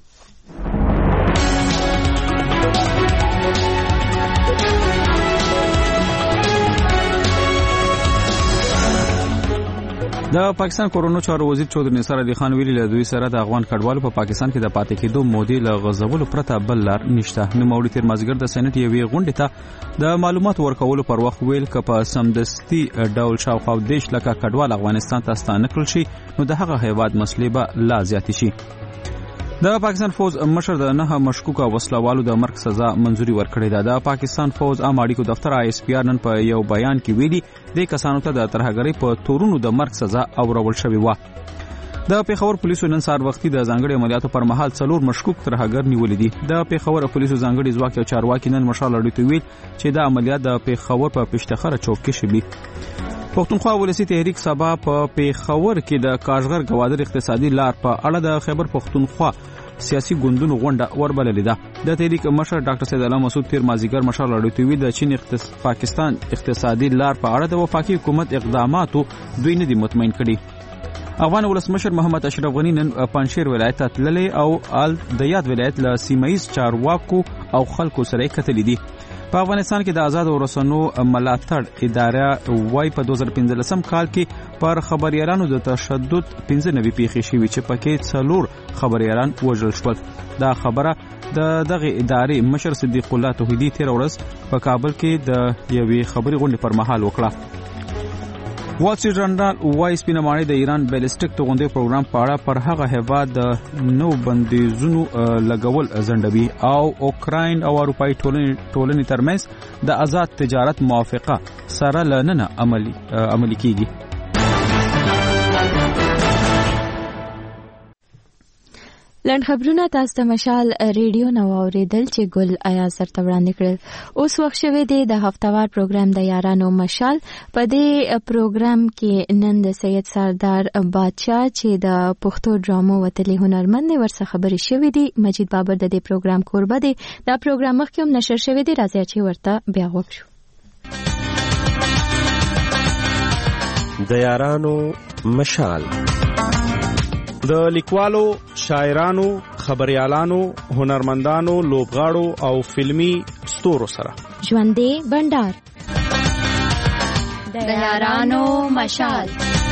د پاکستان کورونو چارو وزیر چودري نثار علي خان ویلي له دوی سره د افغان کډوالو په پاکستان کې د پاتې کېدو مودې له غزولو پرته بل لار نشته. نوموړي تیر مازیګر د سېنات یوې غونډې ته د معلوماتو ورکولو پر وخت ویل که په سمدستي ډول شاوخوا 10 لکه کډوال افغانستان ته ستانه کړل شي نو د هغه هیواد مسلې به لا زیاتې شي. د پاکستان فوج مشر د 9 مشکوکه وسلوالو د مرګ سزا منزوري ورکړې ده. د پاکستان فوج عام اړیکو دفتر ISPR نن په یو بیان کې ویلي د کسانو ته د ترهګرۍ په تورونو د مرګ سزا اورول شوې و. د پیښور پولیسو نن سهار وختي د ځانګړي عملیاتو پر مهال 4 مشکوک ترهګر نیولې دي. د پیښور پولیسو ځانګړي ځواک او چارواکي نن مشال اړیته ویل چې د عملیات د پیښور په پښتخره چوک کې شوي. پښتونخوا ولسی تحریک سبا په پیښور کې د کاشغر گوادر اقتصادي لار په اړه د خیبر پښتونخوا سیاسي ګوندونو غونډه وربللې ده. د تحریک مشر ډاکټر سید الله مسعود تیر مازیګر مشال اړیتوي د چین پاکستان اقتصادي لار په اړه د وفاقي حکومت اقداماتو دوی نه دي مطمئن کړي. افغان ولسمشر محمد اشرف غنی نن پنځشیر ولایت ته تللی او د یاد ولایت له سیمایي چارواکو او خلکو سره کتلې دي. په افغانستان کې د آزاد ورسنو ملاتړ اداره وای په 2015 کال کې پر خبريالانو د تشدد 15 پیښې شوې چې پکې 4 خبريالان وژل شول. دا خبره د دغه ادارې مشر صدیق الله توحیدی تیر ورځ په کابل کې د یوې خبري غونډې پر مهال وکړه. وال سټریټ جرنال وای سپینمانه د ایران بیلسټیک توغندې پروګرام په اړه پر هغه هیواد د نو بندیزونو لګول ځنډوي او اوکراین او اروپאי ټولنې ترمنځ د آزاد تجارت موافقه سره لننه عملي کیږي. لنډ خبرونه تاسو ته مشال ریډیو نو اوریدل چې ګل ایاز سره وړاندې کړل. اوس وخت شوه د هفتوار پروګرام د یارانو مشال. په دې پروګرام کې نن د سید سردار بادشاہ چې د پښتو ډرامو وتلي هنرمند ورڅخه خبرې شوې دي. مجید بابر د دې پروګرام کوربه دی. دا پروګرام مخکې هم نشر شوی دی. راځي چې ورته بیا وښیو. د یارانو مشال د لیکوالو، شاعرانو، خبريالانو، هنرمندانو، لوبغاړو او فلمی ستورو سره ژوندې بندر د یارانو مشال.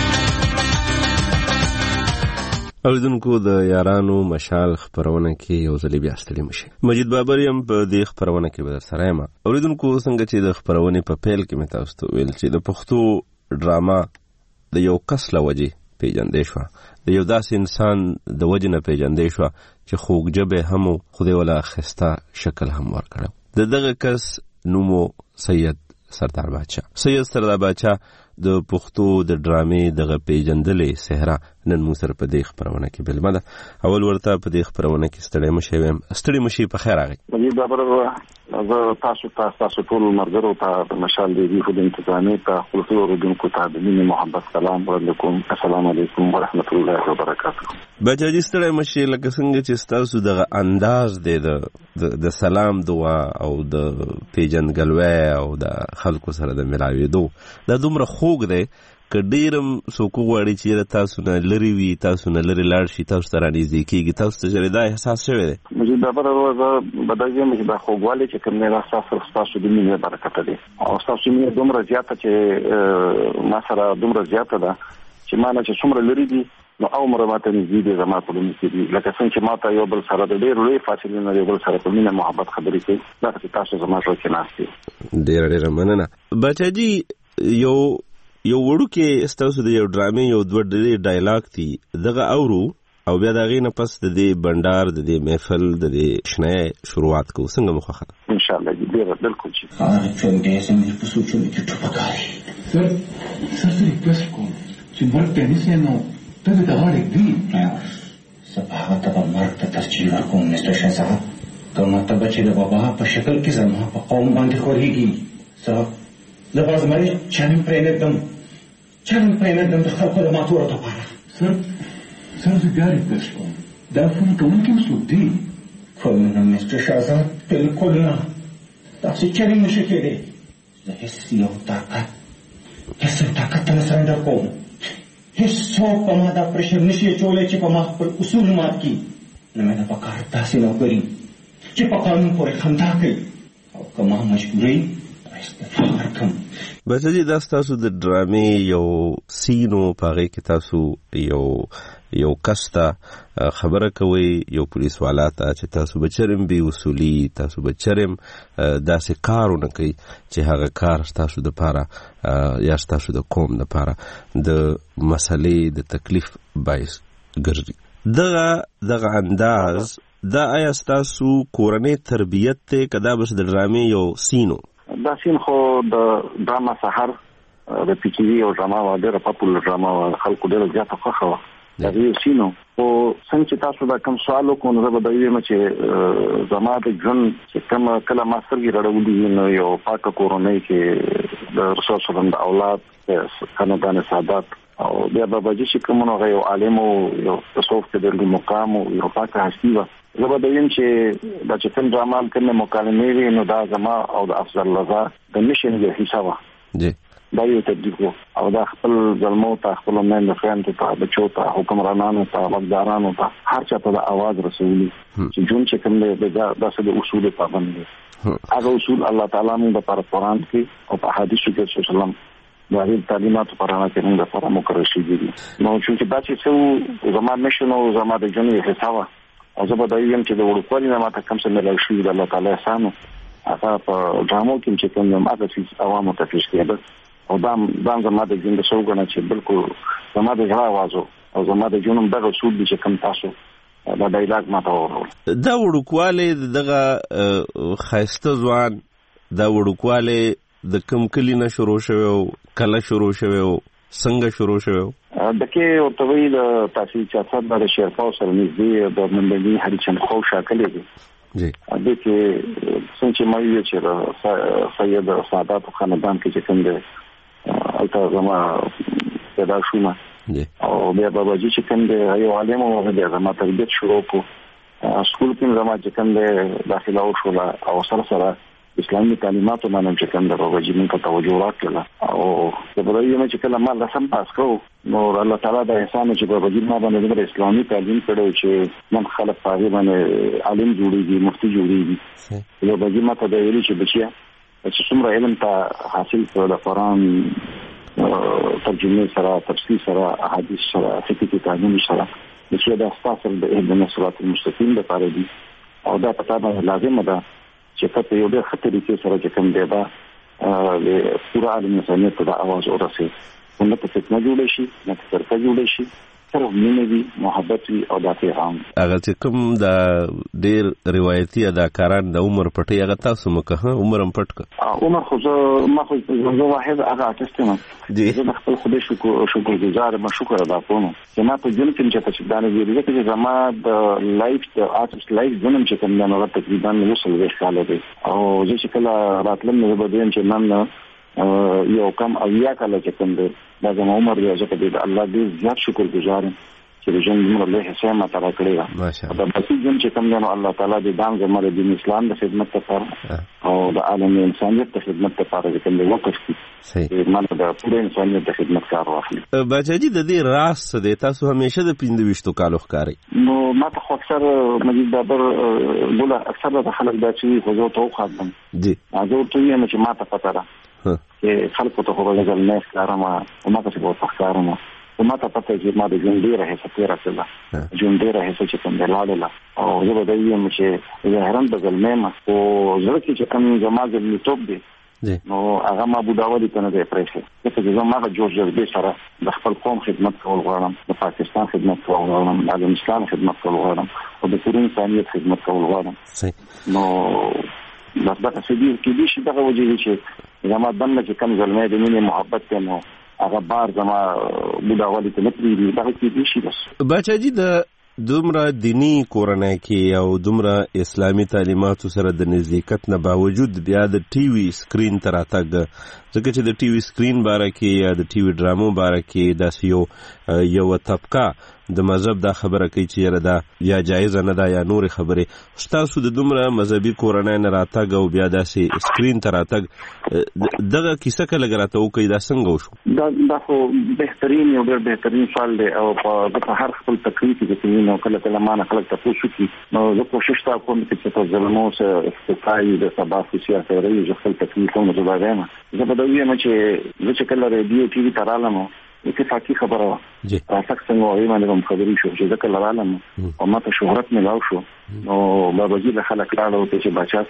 اوریدونکو د یارانو مشال خبرونه کې یو ځل بیا ستړي مشي. مجید بابر یم په دې خبرونه کې بدر سره یم. اوریدونکو څنګه چې د خبرونه په پیل کې مې تاسو ته ویل چې د پښتو ډراما د یو کس لوجي پیژندې شو، د یو داسې انسان د وجه نه پیژندې شو چې خوږ جبه هم خدای ولا خسته شکل هم ورکړو. د دغه کس نومو سید سردار بادشاہ. سید سردار بادشاہ د پښتو د ډرامې دغه پیژندلې صحرا نن موږ سره په دې خبرونه کې بل مده. اول ورته په دې خبرونه کې ستړي مشي په خیر راغی. مجید بابر زه تاسو ټول مرګرو ته د مشال دی خو د انتظامی ته خپل اوردونکو ته د مینې محبت سلام علیکم. السلام علیکم ورحمت الله وبرکاته. بچی ستړي مشي لکه څنګه چې تاسو دغه انداز دی د سلام دعا او د پیژندګلوي او د خلکو سره د ملاویدو دا دومره خوږ دی که ډیرم څوک غواړي چې تاسو نه لري وي، تاسو نه لري لاړ شي، تاسو سره نږدې کېږي، تاسو ته دا احساس شوی دی. مجید بابر زه بدایم چې دا خوږوالی چې کوم نه احساس تاسو د مینې برکت دی او تاسو مینې دومره زیاته چې ما سره دومره زیاته ده چې ما نه چې څومره لري دي نو عمر ماته نږدې دي زما په لمن کې دي. لکه څنګه چې ماته یو بل سره د ډېر لوی فاصلې نه یو بل سره په مینه محبت خبرې کوي، دا چې تاسو زما سره کې ناست دي. ډېر مننه. بچی یو وړو کې ستاسو د یو ډرامې یو دوه ډایلاګ دي دغه اورو او بیا دغه نه پس د دې بندر د دې محفل د دې شنه شروعات کو څنګه مخه ان شاء الله دې بالکل چې چون دې سم په سوچو کې ټوپکاري سر بس کوم چې بل ټینس نو ته د غاړې دی سبا ته مرګ ته ترجیح ورکوم مستر شاه کومه ته بچي د بابا په شکل کې زما په قوم باندې خوريږي زه به زمري چانم پرې نه دم د خلکو د ماتورو دپاره سر زه بیا ریکویسټ کوم دا فون کوونکي هم څوک دي؟ کلونه مسټر شهزاد بالکل نه داسې چرې نشي کېدی زه هېڅ یو طاقت ته نه سرنډر کوم هېڅوک په ما دا پرشر نشي اچولی چې په ما خپل اصول مات کړي نه مې نه پکار داسې نوکري چې په قانون پورې خندا کوي او که ما مجبوري استعفا ورکړم. بچه دا ستاسو د ډرامې یو سین و په هغې کې تاسو یو کس ته خبره کوئ یو پولیس والا ته چې تاسو به چرم بې اصولي تاسو به چرم داسې کار ونه کوئ چې هغه کار ستاسو دپاره یا ستاسو د قوم دپاره د مسلې د تکلیف باعث ګرځي. دغه انداز دا آیا ستاسو کورنۍ تربیت دی که دا بس د ډرامې یو سین و؟ دا سین خو د ډرامه سحر د پی ټي وي یو ډرامه وه ډېره پاپولر ډرامه وه خلکو ډېره زیاته خوښه وه د هغې یو سین و خو څنګه چې تاسو دا کوم سوال وکړو نو زه به دا ووایم چې زما د ژوند چې کله ما سترګې رړولي وي نو یو پاکه کورنۍ کې د رسول صلی د اولاد خاندان سادات او بیا باباجي چې کوم نو هغه یو عالم او یو تصوف کې د مقام او یو پاکه هستي وه. زه به دا ویم چې دا چې کوم ډرامه کومې مکالمې وي نو دا زما او د افضل رضا د میشن یو حصه وه. دا یو تبلیغ و او دا خپل زلمو ته خپلو میندو خویندو ته بچو ته حکمرانانو ته واکدارانو ته هر چا ته د اواز رسولي چې ژوند چې کوم دی داسې د اصولو پابند دی. هغه اصول الله تعالی موږ دپاره قرآن کې او په احادیثو کې رسول سلم د هغې تعلیماتو په رڼا کې موږ دپاره مقرر شوي دي. نو چونکې دا چې څه زما میشن او زما د ژوند یو حصه وه او زه به دا ویم چې د وړوکوالي نه ماته کوم څه میلاو شوي د الله تعالی احسان و هغه په ډرامو کې چې کوم هغه څیز عوامو ته پېښ کېده او دا زما د ژوند څه وګڼه چې بلکل زما د زړه اواز او زما د ژوند دغه اصول دي چې کوم تاسو دا ډایلاګ ماته وورول. دا وړوکوالی دغه ښایسته ځوان دا وړوکوالی د کوم کلي نه شروع شوی او کله شروع شوی او څنګه شروع شوی و؟ د کې ورته وایي د تحصیل چاڅد د شیرپاو سره نږدې د مندلي هریچندخو شاکلې دی. دې کې څنګه چې ما ویل چې سید سادات خاندان کې چې کوم دی هلته زما پیدا شوم او بیا باباجي چې کوم دی یو عالم و بیا زما تربیت شروع کړو. سکول کې زما چې کوم دی داخله وشوله او سره سره اسلامي تعلیماتو باندې چې کوم د باباجي موږ ته توجه راکړله او زه به دا وایم چې کله ما لسم پاس کړو نو الله تعالی د احسان چې باباجي ما باندې دومره اسلامي تعلیم کړی چې نن خلک په هغې باندې عالم جوړېږي مفتي جوړېږي. باباجي ما ته دا ویلي چې بچیه چې څومره علم ته حاصل کړه د قرآن ترجمې سره تفسیر سره احادیث سره فقهي تعلیم سره بچیه دا ستا سره د اهدنا الصراط المستقیم دپاره دي او دا په تا باندې لازمه ده چې ته په یو ډېر ښه طریقې سره چې کوم دی دا د پوره عالم انسانیت ته دا اواز ورسوي. نه په فتنه جوړی شي نه په فرقه جوړی شي صرف مینه وي محبت وي او دا پیغام. هغه چې کوم دا ډېر روایتي اداکاران د عمر پټۍ هغه تاسو مو که عمر هم پټ که؟ عمر خو ما خو زه واحد هغه آرټسټ یم. زه د خپل خدای شکرګزار یم شکر ادا کوم چې ما په ژوند کې چې دا نه ویل ځکه چې زما د لایف د آرټسټ لایف ژوند چې کوم دی نو تقریبا 20 کاله دی او زه چې کله راتلم نو به وایم چې نن یو کم اویا کاله چې کوم دی دا زما عمر دی ځکه د الله ډېر زیات شکرګزار یم چې د ژوند دومره لوی حصه یې ماته راکړې ده. د بسیط ژوند چې کوم دی نو الله تعالی د دام زما د دین اسلام د خدمت لپاره او د عالم انسانیت د خدمت لپاره چې کوم دی وقف کړي ما د پوره انسانیت د خدمت کار واخلي. باچاجي د دې راز څه دی؟ تاسو همیشه د 25 کالو ښکارئ. نو ما ته خو اکثر مجید بابر بوله اکثر د خلک دا چې خو زه ورته وخاندم زه ورته وایم چې ما ته پته ده چې خلکو ته خو به لږ نه ښکارم او ما ته چې به ورته ښکارم خو ما ته پته چې ما د ژوند ډېره حصه تېره کړله ژوند ډېره حصه چې کوم دی لاړله او زه به دا ویم چې ظاهرا به زلمی یم خو زړه کې چې کوم زما زلمیتوب دی نو هغه ما بوډاوالي ته نه دی پرېښی ځکه چې زه هماغه جوش جذبې سره د خپل قوم خدمت کول غواړم د پاکستان خدمت کول غواړم د عالم اسلام خدمت کول غواړم او د پوره انسانیت خدمت کول غواړم. نو بس دغه څه دي کېدای شي دغه وجې وي چې زما دننه چې کوم زلمی د مینې محبت دی نو هغه بار زما بوډاوالي ته نه پرېږدي دغه کېدای شي. بس باچاجي د دومره دینی کورنۍ کې او دومره اسلامي تعلیماتو سره د نزدېکت نه باوجود بیا د ټي وي سکرین ته راتګ، ځکه چې د ټي وي سکرین باره کې یا د ټي وي ډرامو باره کې داسې یو طبقه د مذهب دا خبره کوي چې یاره دا یا جایزه نه ده یا نورې خبرې. ستاسو د دومره مذهبي کورنۍ نه راتګ او بیا داسې سکرین ته راتګ، دغه کیسه که لږ راته وکړئ، دا څنګه وشو؟ دا خو بهترین یو ډېر بهترین سوال دی او په هر خپل تقریر کې چې نو کله ما نه خلک تاسو شو نو زه کوشش تا کوم چې په ظلمو سره استفادې د سبا خصوصیات لري چې خپل تقریر کوم زه وایم. زه په دوی یم چې کله ریډیو ټي وي ترالم اتفاقی خبره وه تاسک څنګه وایي باندې هم خبرې شو چې ځکه لرالم او ما ته شهرت ملاو شو نو باباجي له خلک لاړه چې بچا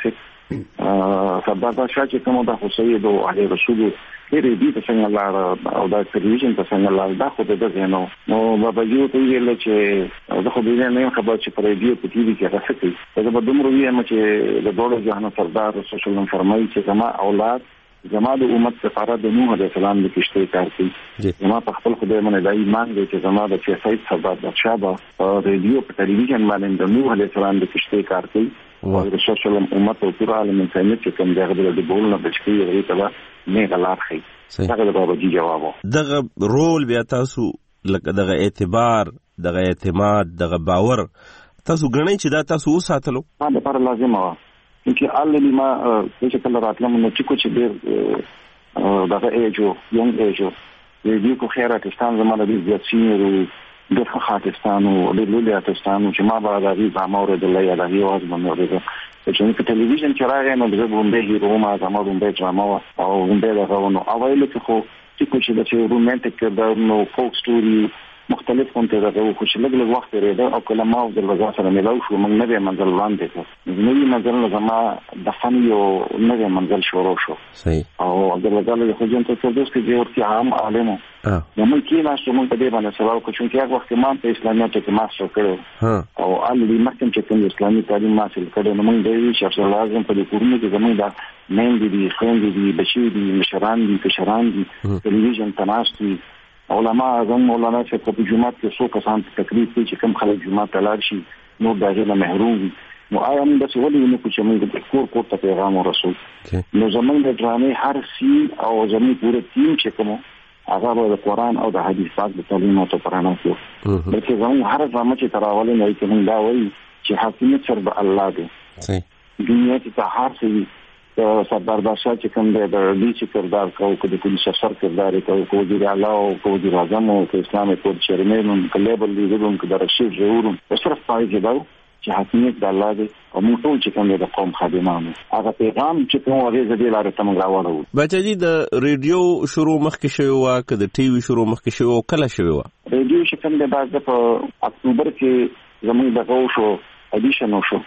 سي سردار بادشاه چې کوم د حسین او علي رسول ریډیو ته څنګه لاړه او د ټلویزیون ته څنګه لاړه، دا خو د دې نو باباجي ته ویل چې زه خو دې نه خبر چې پر ریډیو په ټي وي کې راځي. زه به دومره ویم چې د دوله جهان سردار رسول الله فرمایي چې زما اولاد زما د امت سفاره د نوح علیه السلام د کشتۍ کار کوي. زما په خپل خدای باندې دا ایمان دی چې زما د سید سردار بادشاه به ریډیو په ټلویزیون باندې د نوح علیه السلام د کشتۍ کار کوي او د رسول الله امت او ټول عالم انسانیت چې کوم دغه د بولنه بچي غوړي ته نه غلط خي. دغه د باباجي جواب دغه رول بیا تاسو لکه دغه اعتبار دغه اعتماد دغه باور تاسو غنئ چې دا تاسو وساتلو دا لپاره لازم و چې الله ما چې کله راتلم نو چې کوم ډېر دغه ایجو یونګ ایجو دې کو خیراتستان زموږ د ځینو د خاطستانو د لولیاتستانو چې ما به د دې زموږ د لای د یوازې باندې چې په ټلویزیون کې راغی نو د بومبه هیرو ما زموږ بومبه ډراما او بومبه دغه نو اوایل کې خو چې د رومانټیک کردار نو فوک سټوري مختلف کونته راغو خو چې لږ وخت لري او کله ما د وزا سره ملاو شو موږ نه منځل وړاندې کړو نو منځل زما د فن یو نه منځل شروع شو. صحیح او د وزا له خو جن ته څه چې ورته عام عالمو نو موږ کې ناشته موږ په دې باندې سوال کوو چې هغه وخت ما په اسلاميت کې ماستر کړو او علي مکتب چې کوم اسلامي تعلیم حاصل کړو نو موږ د شرط لازم په دې کورنۍ کې زموږ د نیم دي خويندې دي بچي دي مشران دي کشران دي ټلویزیون تناستي علماء اعظم مولانا چې په جمعات کې څو کسان تقریر کوي چې کوم خلک جمعات ته لاړ شي نو دغه نه محروم دي. نو آیا موږ څه ولې نه کوو موږ د کور ته پیغام ورسول نو زمونږ د ډرامې هر سی او زموږ پوره ټیم چې کوم هغه د قرآن او د حدیث پاک د تعلیماتو پرانا کیو بلکې زموږ هر ډرامه چې تراولې نه کوي موږ دا وایي چې حاکمیت سر به الله دی. دنیا کې ته هر څه سردار بادشاه چې کوم د دې چې کردار کوي کله پولیس افسر کردار کوي کو وزیر اعلی او کو وزیر اعظم او اسلامي کور چیرمن او کلیبل لیدون کې د رشید ظهور صرف پای کې دا چې حاکمیت د الله دی او موږ ټول چې کوم د قوم خادمانو هغه پیغام چې کوم ورې زدي لاره تم راوړو. بچی د ریډیو شروع مخکې شوی و که د ټي وي شروع مخکې شوی و کله شوی و؟ ریډیو چې کوم د بعد په اکتوبر کې زموږ دغه شو اډیشن شو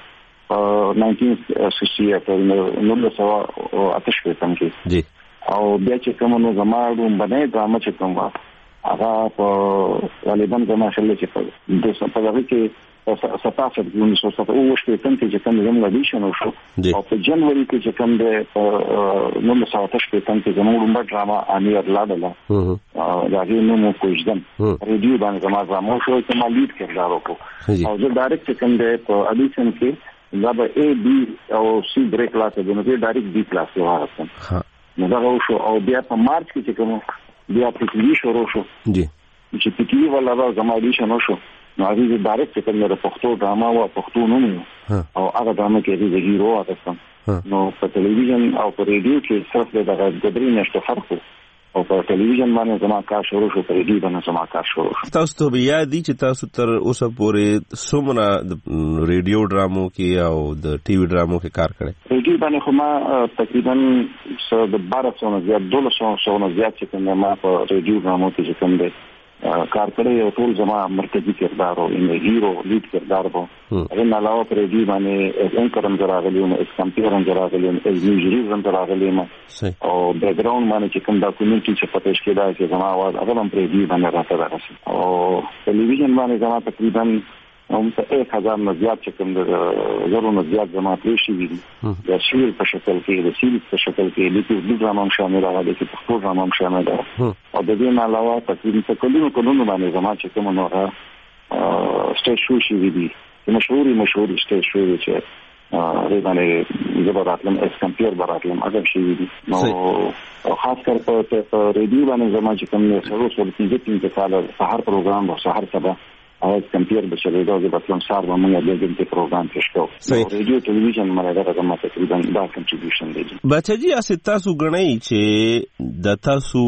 1968 نو له سوا آتش په تم کې جی او بیا چې کوم نو زماړو باندې ډرامه چې کوم هغه په غالبا زما شل چې په د سپاږی کې ستاسو د نو څه او شته چې کوم زموږ اډیشن شو او په جنوري کې چې کوم د نو له سوا آتش په تم کې زموږ ډرامه امیر لاډله دا غي نو مو کوجدم ریډیو باندې زما ډرامه شو چې ما لیډ کړل او زه ډایرکټ کوم د اډیشن کې دا به A B او C درې کلاس دي نو ډایرکټ B کلاس وایي نو دا شو او بیا په مارچ کې چې کوم بیا په کې شروع شو جی چې په کې ولا زما دي شنو شو نو هغه ډایرکټ کوم د پښتو ډراما او پښتو نوم او هغه ډراما کې د هیرو اته نو په ټلویزیون او په ریډیو کې صرف د غږدري نشته فرق او په ټلویزیون باندې زما کار شروع شو په ریډیو باندې زما کار شروع شو. تاسو ته بیا دي چې تاسو تر اوسه پورې څومره د ریډیو ډرامو کې او د ټي وي ډرامو کې کار کړی؟ ریډیو باندې خو ما تقریبا د 1200 نه زیات 200 نه زیات چې ما په ریډیو ډرامو کې چې کوم دی کار کړی او ټول زما مرکزی کردار او ان هیرو لیډ کردار وو. هغه نه علاوه پر ریډیو باندې انکرم راغلی او کمپیوټر راغلی او میوزیک راغلی او بیک گراوند باندې چې کوم ډاکومنټری چې پټش کېدا چې زما आवाज هغه هم پر ریډیو باندې راځي او ټلویزیون باندې زما تقریبا هم ته 1000 نه زیات چې کوم د زرو نه زیات زما پرې شي دي د شیل په شکل کې د سیریز په شکل کې لیکل ډرامه شامل راغلي چې په ټول ډرامه شامل ده او د دې نه علاوه تقریبا کلونو باندې زما چې کوم نو سټیج شو شي دي مشهور سټیج شو دي چې باندې زبراتلم اس کمپیر براتلم اگر شي دي نو خاص کر په ریډیو باندې زما چې کوم سره سره چې کال سحر پروګرام او سحر سبا او کمپیر به شوی دا د بتلم سار به موږ د دې پروګرام کې شو ریډیو ټلویزیون مله دا تقریبا دا کنټریبیوشن دی بچی اسه تاسو غنئ چې د تاسو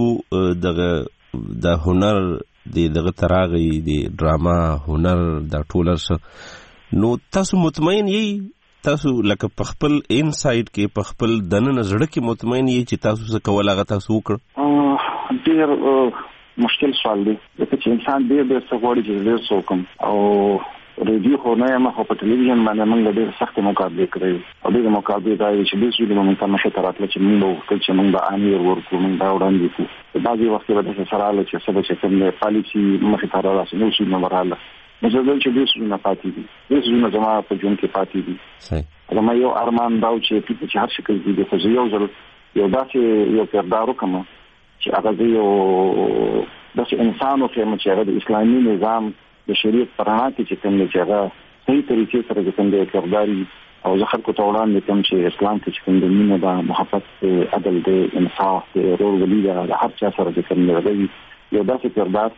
د هنر دغه تراغي د ډراما هنر د ټولر نو تاسو مطمئن یې تاسو لکه په خپل انسایډ کې په خپل دننه زړه کې مطمئن یې چې تاسو څه کول هغه تاسو وکړ ډیر مشکل سوال دی چې انسان ډیر څه غواړي چې ډیر څه وکم او ریډیو خو نه یم خو په ټلویزیون باندې موږ ډیر سخت مقابله کړې او ډیر مقابله دا چې د سوي موږ ته مشه تراتله چې موږ وکړو چې موږ به امیر ورکو موږ دا وړاندې کوو بعضي وخت به د سره له چې سبا چې کوم پالیسي مخه ته راځي نو شي نو وراله مزدل چې د سوي نه پاتې دي د سوي نه زما په جون کې پاتې دي صحیح زما یو ارمان دا چې هر شکل دي خو یو ځل یو داسې یو کردار وکم چې هغه یو د انسانو کې چې د اسلامي نظام د شریعت پرانا کې چې کوم چې هغه صحیح طریقې سره د کوم د کرداري او ځخر کو توړان د کوم چې اسلام کې کوم د مینه د محبت عدل د انصاف د ورولي د هر چا سره د کوم دی یو داسې کردار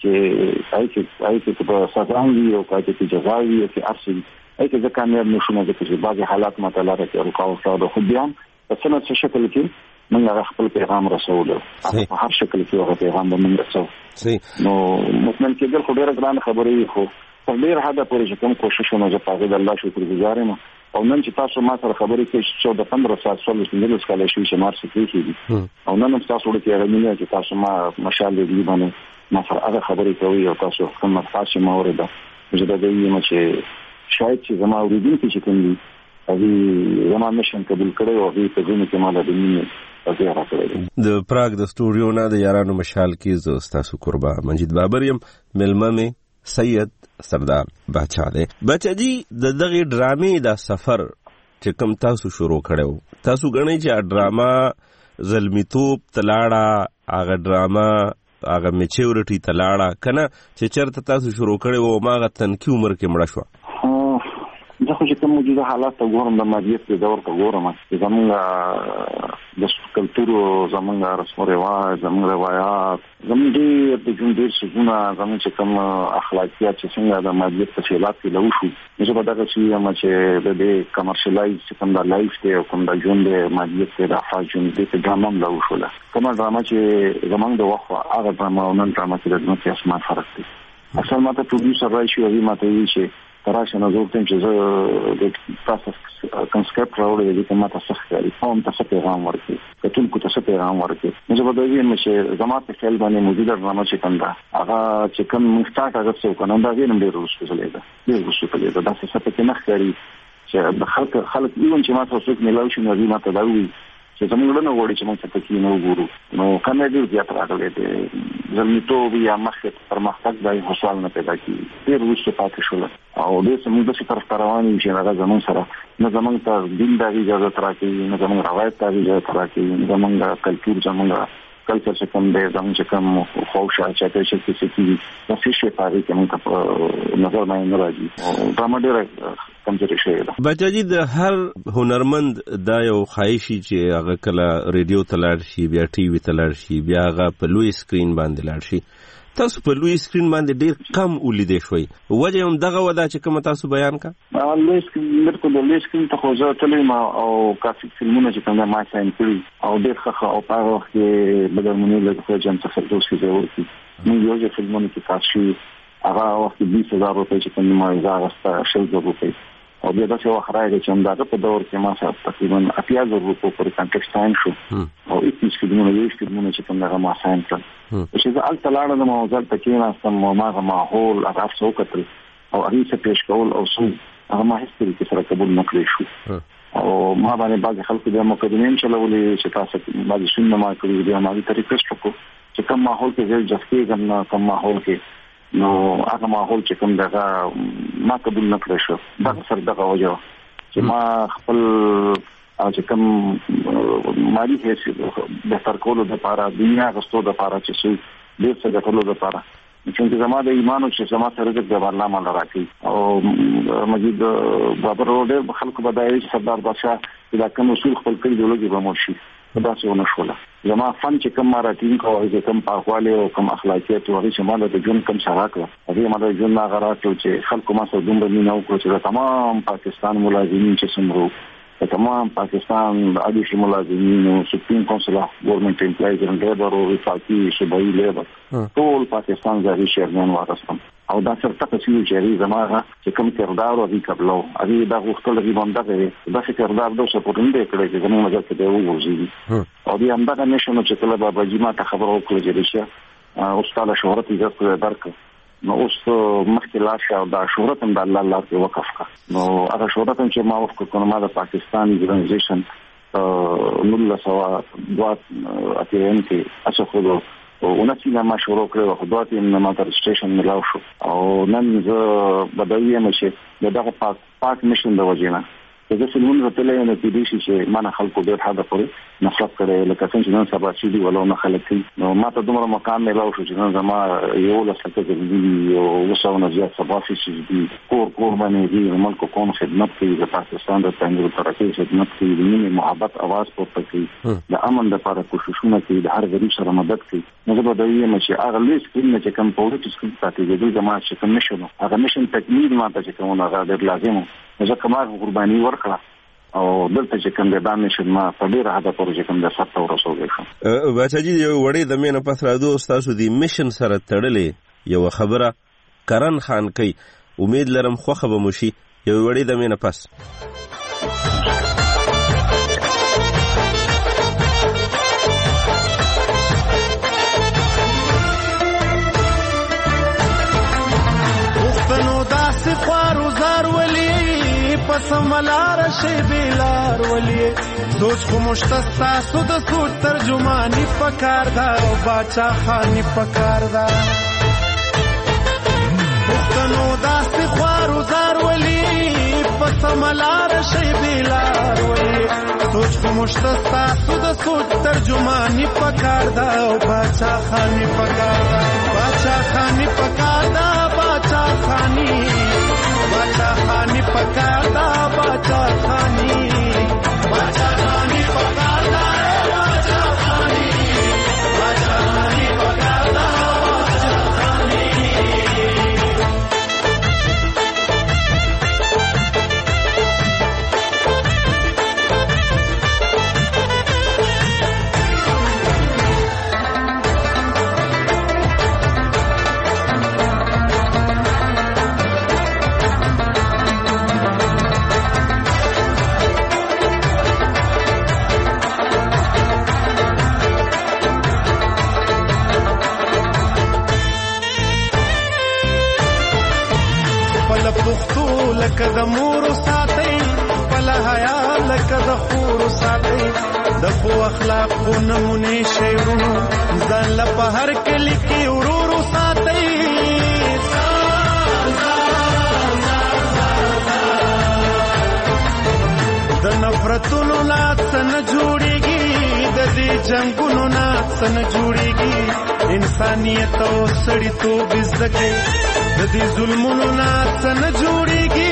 چې آی کې په سازانګي او کې جزاوي او کې ارسي آی کې ځکه کامیاب نشونه چې بعضي حالات متعلق کې رکاوټ او خو بیان په څه شکل کې موږ خپل پیغام رسول په هر شکل کې هغه پیغام به موږ رسول نو مطمئن کېدل خو ډېر ګران خبرې خو په ډېر حد پورې چې کوم کوششونه زه په الله شکر گزار یم او نن چې تاسو ما سره خبرې کوي چې د 15 ساعت سول سپینځل سکاله شي چې مارس کې او نن تاسو ورته راغلی چې تاسو ما مشال دی باندې ما سره هغه خبرې کوي او تاسو کوم تاسو ما اوریدا زه دا وایم چې شاید چې زما اوریدونکو چې کوم دي هغه زما مشن قبول کړي او هغه په ځینې کې مال د مینې د پراګ د سټوډیو نه د یارانو مشال کې زه ستاسو قربا منجید بابر یم ملمه می سید سردار باچا دی بچا جی د دغه ډرامې د سفر چې کوم تاسو شروع کړو تاسو غنئ چې ډراما زلمیتوب تلاړه هغه ډراما هغه میچورټی تلاړه کنه چې چرته تاسو شروع کړو ماغه تنکی عمر کې مړ شو زه خو چې کوم موجوده حالات ته ګورم د مالیت په دور ته ګورم چې زموږ د کلتور زموږ رسم او رواج زموږ روایت زموږ د ژوند ډېر څه زموږ چې کوم اخلاقیات چې څنګه د مالیت په شیلات کې لو شو زه به دغه چې د دې کمرشلایز چې کوم د لایف دی او کوم د ژوند د مالیت د افاج ژوند د ډرامه لو شو کومه ډرامه چې زموږ د وخت هغه ډرامه او نن ډرامه کې د نو اسمان فرق دی اصل ماته پروډوسر راشي او ماته وی چې تراشه نظر ته چې زه د تاسو کنسپټ راوړل دي کومه تاسو ښکاري کوم تاسو پیغام ورکړي کتل کو تاسو پیغام ورکړي زه به دا ویم چې زما په خیال باندې موجوده ډرامه چې کنده هغه چې کوم مستاق هغه څه کنه دا وینم ډیر وسوسه ده دا څه څه کې نه ښکاري چې د خلک ایون چې ما تاسو کې ملاوي شو نو ما ته دا وی چې زموږ نه وړي چې موږ ته کې نو ګورو نو کنه دې زیات راغلي دي زلمیتوب یا مخکې پرمختګ دای حوصله نه پیدا کیږي ډیر وسه پاتې شول او دې سمون د طرف رواني چې هغه زمون سره نه زمون ته دین د اجازه تراکې نه زمون روایت ته اجازه تراکې نه زمون کلچر زمون کلچر چې کوم دی زمون چې کوم خوښه چې څه چې د څه پاره کې موږ په نظر باندې راځي او دا مډره کمزوري شي بچا جی د هر هنرمند دا یو خواهشي چې هغه کله ریډیو ته لاړ شي بیا ټي وي ته لاړ شي بیا هغه په لوی سکرین باندې لاړ شي تاسو په لوی سکرین باندې ډیر کم ولیدې شوي وجه هم دغه ودا چې کوم تاسو بیان کا لوی سکرین بالکل لوی سکرین ته خو ځه تلم او کافي فلمونه چې کوم ما ساين کړی او ډیر ښه او په وخت کې بدل منې له خو جام څخه دوه څه ورته موږ یو ځل فلمونه کې تاسو هغه وخت 20000 روپۍ چې کوم ما زغسته 6000 روپۍ او بیا دا چې واخرای چې هم دا په دور کې ما سره تقریبا 8000 روپۍ پر کنټکسټ ساين شو او هیڅ فلمونه چې کوم هغه ما ساين کړ چې زه ال تلاړه د موضوع تکې راستم او ما ماحول هغه څو کتل او هغه څه پیش کول او څو هغه ما هیڅ طریقې سره قبول نکړی شو او ما باندې بعض خلکو د مقدمین چلولې چې تاسو بعض شنو ما کړی دی ما دې طریقې شکو چې کوم ماحول کې ځل جفتی ګم کوم ماحول کې نو هغه ماحول چې کوم دغه ما قبول نکړی شو دا سره دغه وجه چې ما خپل چې کوم مالی هیڅ د تر کولو د لپاره دنیا غستو د لپاره چې څه ډیر څه غوښتلو د لپاره چې زما د ایمان او چې زما سره د الله مال راکړي او مجید بابر ډېر خلکو بدایي سردار بادشاہ دا کوم اصول خپل کړي دیولوژي به مرشي دا څه ونه شوله زما فن چې کوم ماراتین کو او کوم پاکواله او کوم اخلاقیات او هغه شمال د جون کوم شراک هغه ما د جون ناغرات چې خلکو ما سره دومره مینه وکړه چې تمام پاکستان ملازمین چې سمرو تمام پاکستان عادي ملازمین او سپریم کونسل اف ګورنمنت امپلایز اند لیبر او وفاقي صوبایي لیبر ټول پاکستان ځای شهرمن وارستم او دا سره تاسو چې زماغه چې کوم کردار او دې کبلو هغه دا غوښتل چې باندې کوي دا کردار د سپورټ نه کړی چې زموږ مزه کې دی وګورځي او دې همدا نشو چې کله بابا جما ته خبر وکړي چې رښتیا او ستاله شهرت عزت درک نو اوس مخکې لاشه او دا شهرت هم د الله په وقف کا نو هغه شهرت چې ما وکړ کومه د پاکستان ارګنایزیشن نو سوا دوات اتین کې اسخو او نتیجه ما شروع کړو خدوات یې ما تر سټیشن ملاو شو او نن زه بدایي مشه دغه پاک میشن د وجینا د سلمون راتلې نه کېدی چې ما نه خلکو ډېر حدا پورې نفرت کړي لکه څنګه چې نن سبا چې دی ولو نه خلک نو ما ته دومره مقام ملاو شو چې نن زما یو لسکه دی او وسونه زیات سبا چې دی کور باندې دی ملک کوم خدمت کوي د پاکستان د څنګه ترقی خدمت کوي د مینې محبت आवाज پورته کوي د امن لپاره کوششونه کوي د هر غریب سره مدد کوي نو زه به دایي مشه هغه لیس کې چې کوم پولیټیکل سکول پاتې دی د ما چې کوم نشو هغه نشن تکمیل ما ته چې کومه هغه ډېر لازم زه کومه قرباني ورکړه او دلته چې کوم د دامن شد ما په ډیره هدا پروژه کوم د 7 ورسول شو بچاجي یو وړي د مینه پس راځو تاسو د میشن سره تړلې یو خبره کرن خان کوي امید لرم خوخه به مشي یو وړي د مینه پس سملار شي بیلار ولی سوچ خو مشتستا سود سود ترجمانی پکار دا او باچا خانی پکار دا پختنو داستی خوارو زار ولی پسملار شي بیلار ولی سوچ خو مشتستا سود سود ترجمانی پکار دا او باچا خانی پکار دا باچا خانی پکار دا باچا خانی باچا خانی پکاردا باچا خانی باچا خانی پکاردا باچا خانی باچا خانی پکاردا باچا خانی لکه د مور ساتي خپل حیا لکه د خور ساتي د خو اخلاق خو نمونه شی ورونو ځان له په هر کلی کې ورورو ساتي د نفرتونو لاتن جوړيږي د دې جنگونو ناتن جوړيږي انسانيت او سړیتوب زکه د دې ظلمونو ناتن جوړيږي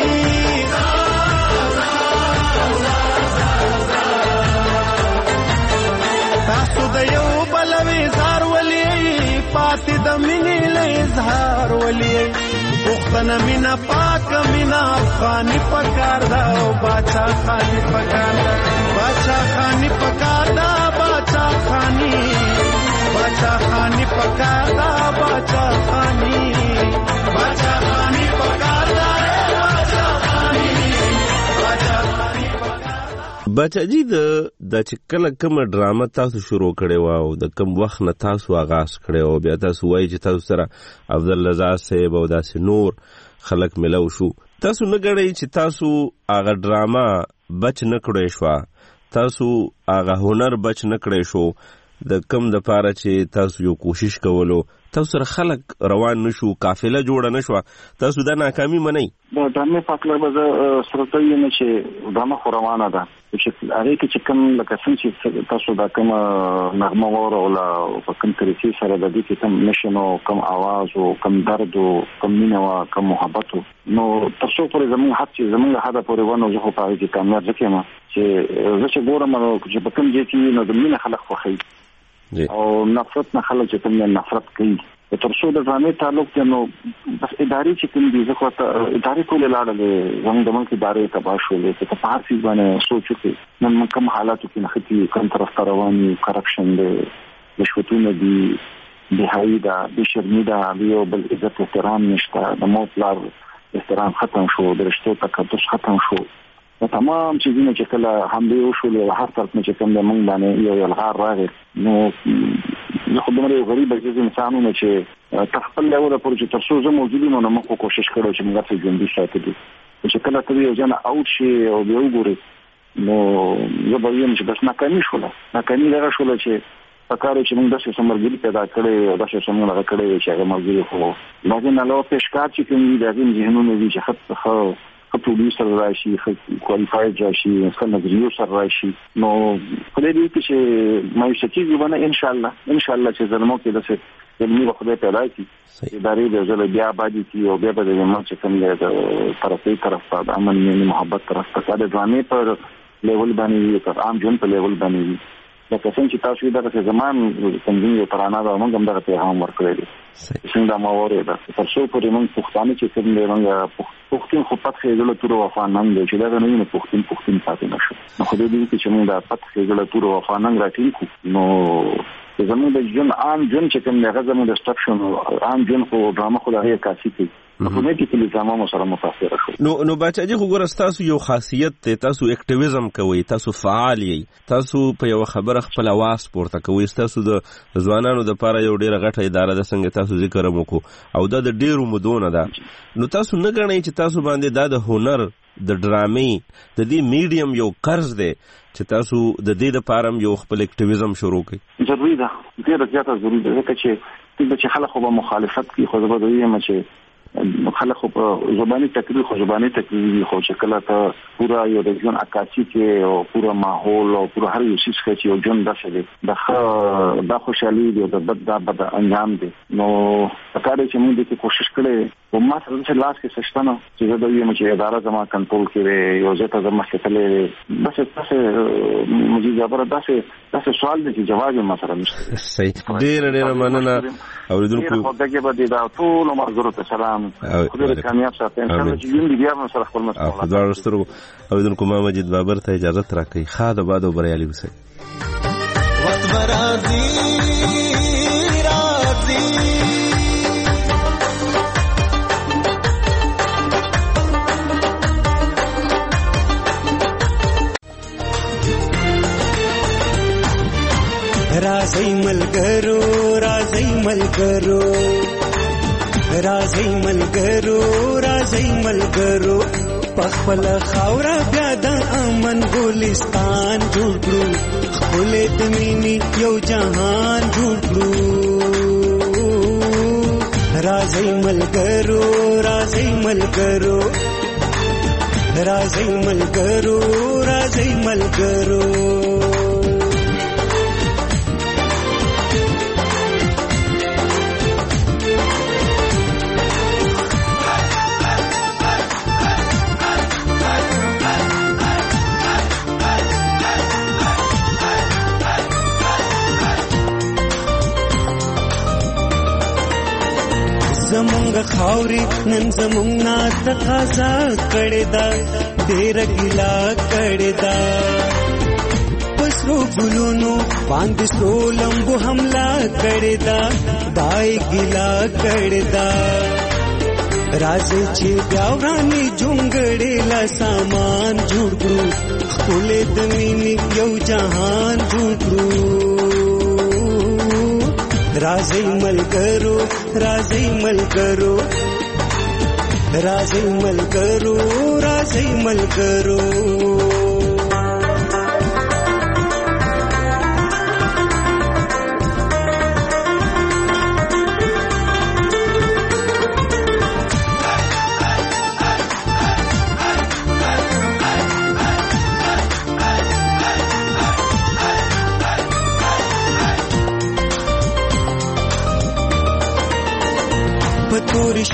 تاسو د یو بلوي زار ولي پاتې د مینې له اظهار ولي وختنه مینا پاک مینا افغاني پکار دا او باچا خاني پکار دا باچا خاني پکار دا باچا خاني باچا خاني پکار دا باچا خاني باچا خاني پکار دا باچا خاني باچا خاني بچاجي د چکل کوم ډرامه تاسو شروع کړي واو د کوم وخت نه تاسو آغاز کړي او بیا تاسو وایي چې تاسو سره عبدالرزاق صاحب او داسې نور خلک ملو شو تاسو نه غړي چې تاسو هغه ډرامه بچ نه کړی شو تاسو هغه هنر بچ نه کړی شو د کم د پاره چې تاسو یو کوشش کولو تاسو سره خلک روان نشو قافله جوړه نشو تاسو دا ناکامي منئ دا دمه فاکلر به سرته یې نه چې دمه روانه ده چې هغه کې کوم لکه څنګه چې تاسو دا کوم نغمه وره ولا په کوم طریقې سره د دې کې کوم نشنو کوم आवाज او کوم درد او کوم مینه او کوم محبت نو تاسو پرې زموږ حق چې زموږ هدا پورې ونه زه خو پاره کې کامیاب ځکه ما چې زه چې ګورم چې په کوم ځای کې نو د مینه خلک خوخي او نفرت نه خلک چې کوم نفرت کوي تر څو د ځانې تعلق ته نو بس اداري چې کوم دي زه خو ته اداري کولې لاړلې زموږ د ملک ادارې تباه شولې چې په هر څه باندې سوچ وکړي نن موږ کوم حالاتو کې نختي کوم طرف ته رواني کرپشن دی رشوتونه دي بهایي ده بشرمي ده یو بل عزت احترام نشته د موت لار احترام ختم شو د رشتو تقدس ختم شو تمام چیزونه چې کله حمله وشولې هر طرف نه چې کوم د موږ باندې یو الغار راغی نو زه خو دومره یو غریب انسانونه چې تخپل له وره پورې چې تر څو زه موجود یم نو موږ کوشش کړو چې موږ څه ژوندۍ ساتو چې کله ته یو ځان اوټ شي او بیا وګورې نو زه به یم چې بس ناکامي شوله ناکامي دغه شوله چې پکاره چې موږ داسې سمرګري پیدا کړې او داسې سمون هغه کړې چې هغه مرګري خو لازم نه لو پېشکار چې کوم دي د ذهنونو دي چې خط پروډوسر راشي کوالیفاید راشي څنګه نظریو سره راشي نو په دې کې چې مې شتي ونه ان شاء الله چې زموږ کې داسې علمي وخت پیدا کی ادارې د ځل بیا باندې کی او بیا به د موږ چې کوم د طرف ته امن یې محبت طرف ته د ځانې پر لیول باندې تر عام جون په لیول باندې لکه څنګه چې تاسو دغه زمان څنګه یو ترانه دا موږ هم دغه پیغام ورکړی دی څنګه ما وره تر څو پورې موږ پښتانه چې کوم دی موږ پښتون خو پاتې غل تور وفاننګ دی چې دا نه پښتون پاتې نشو نو خو دې چې موږ دا پاتې غل تور وفاننګ راټینګو نو زموږ د جون عام جون چې کوم دی زموږ د سټرکشن عام جون خو ډرامه خو دغه کافي دی نو په دې کې نظام سره متاثر شو نو بچاجي خو ګور تاسو یو خاصیت ته تاسو اکټیویزم کوي تاسو فعال یې تاسو په یو خبره خپل आवाज پورته کوي تاسو د ځوانانو د لپاره یو ډیره غټه اداره ده څنګه تاسو ذکر وکړو او د ډیرو مودونه ده نو تاسو نه غنئ چې تاسو باندې د هنر د ډرامې د دې میډیم یو قرض دی چې تاسو د دې لپاره یو خپل اکټیویزم شروع کړئ ضروري ده ډیره زیاته ضروري ده چې خلک خو مخالفت کوي خو زه به وایم چې خلک په زبانی تقریر خو چې کله ته پورا یو د ژوند عکاسي کې او پورا ماحول او پورا هر یو شي چې یو ژوند داسې د خوشحالي دی د بد انجام دی نو پکاره چې موږ دې کوشش کړې او ما سره چې لاس کې سشتنه چې دا یو چې اداره زما کنټرول کړي یو ځای ته زما ستلې بس موږ زبر داسې سوال دي چې جواب یې ما سره نشته صحیح ډېر مننه اوریدونکو خو دغه به دا ټول مرګرو ته سلام خدای دې کامیاب ساتي ان شاء الله چې یوم بیا سره خپل مسؤلیت دا ورسترو اوریدونکو ما مجید بابر ته اجازه راکړي خاله بعد او بریالي اوسئ وخت راځي راځي ملګرو پخپل خاورا بیا د امن ګلستان جوړ کړو خپل د مینې یو جهان جوړ کړو راځي ملګرو زمونږ خاوري نن زمونږ نه تقاضا کړې ده ډېر ګیلا کړې ده پسرو ګلونو باندې سرو لمبو حمله کړې ده دای ګیلا کړې ده راځي چې بیا ورانې جونګړې لا سامان جوړ کړو خپل د مینې یو جهان جوړ کړو راځي ملګرو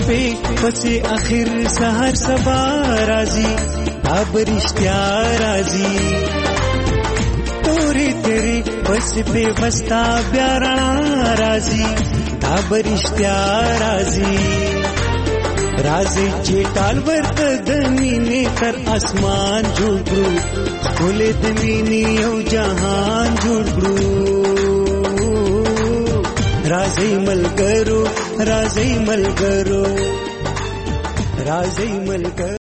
شپې پسې اخر سحر سبا راځي دا برشتیا راځي تورې تیرې پسې بے وستا بیا رڼا راځي دا برشتیا راځي راځي چې ټال ورته د مینې تر اسمان جوړ کړو ښکلې د مینې یو جهان جوړ کړو راځي ملګرو راځي ملګرو راځي ملګرو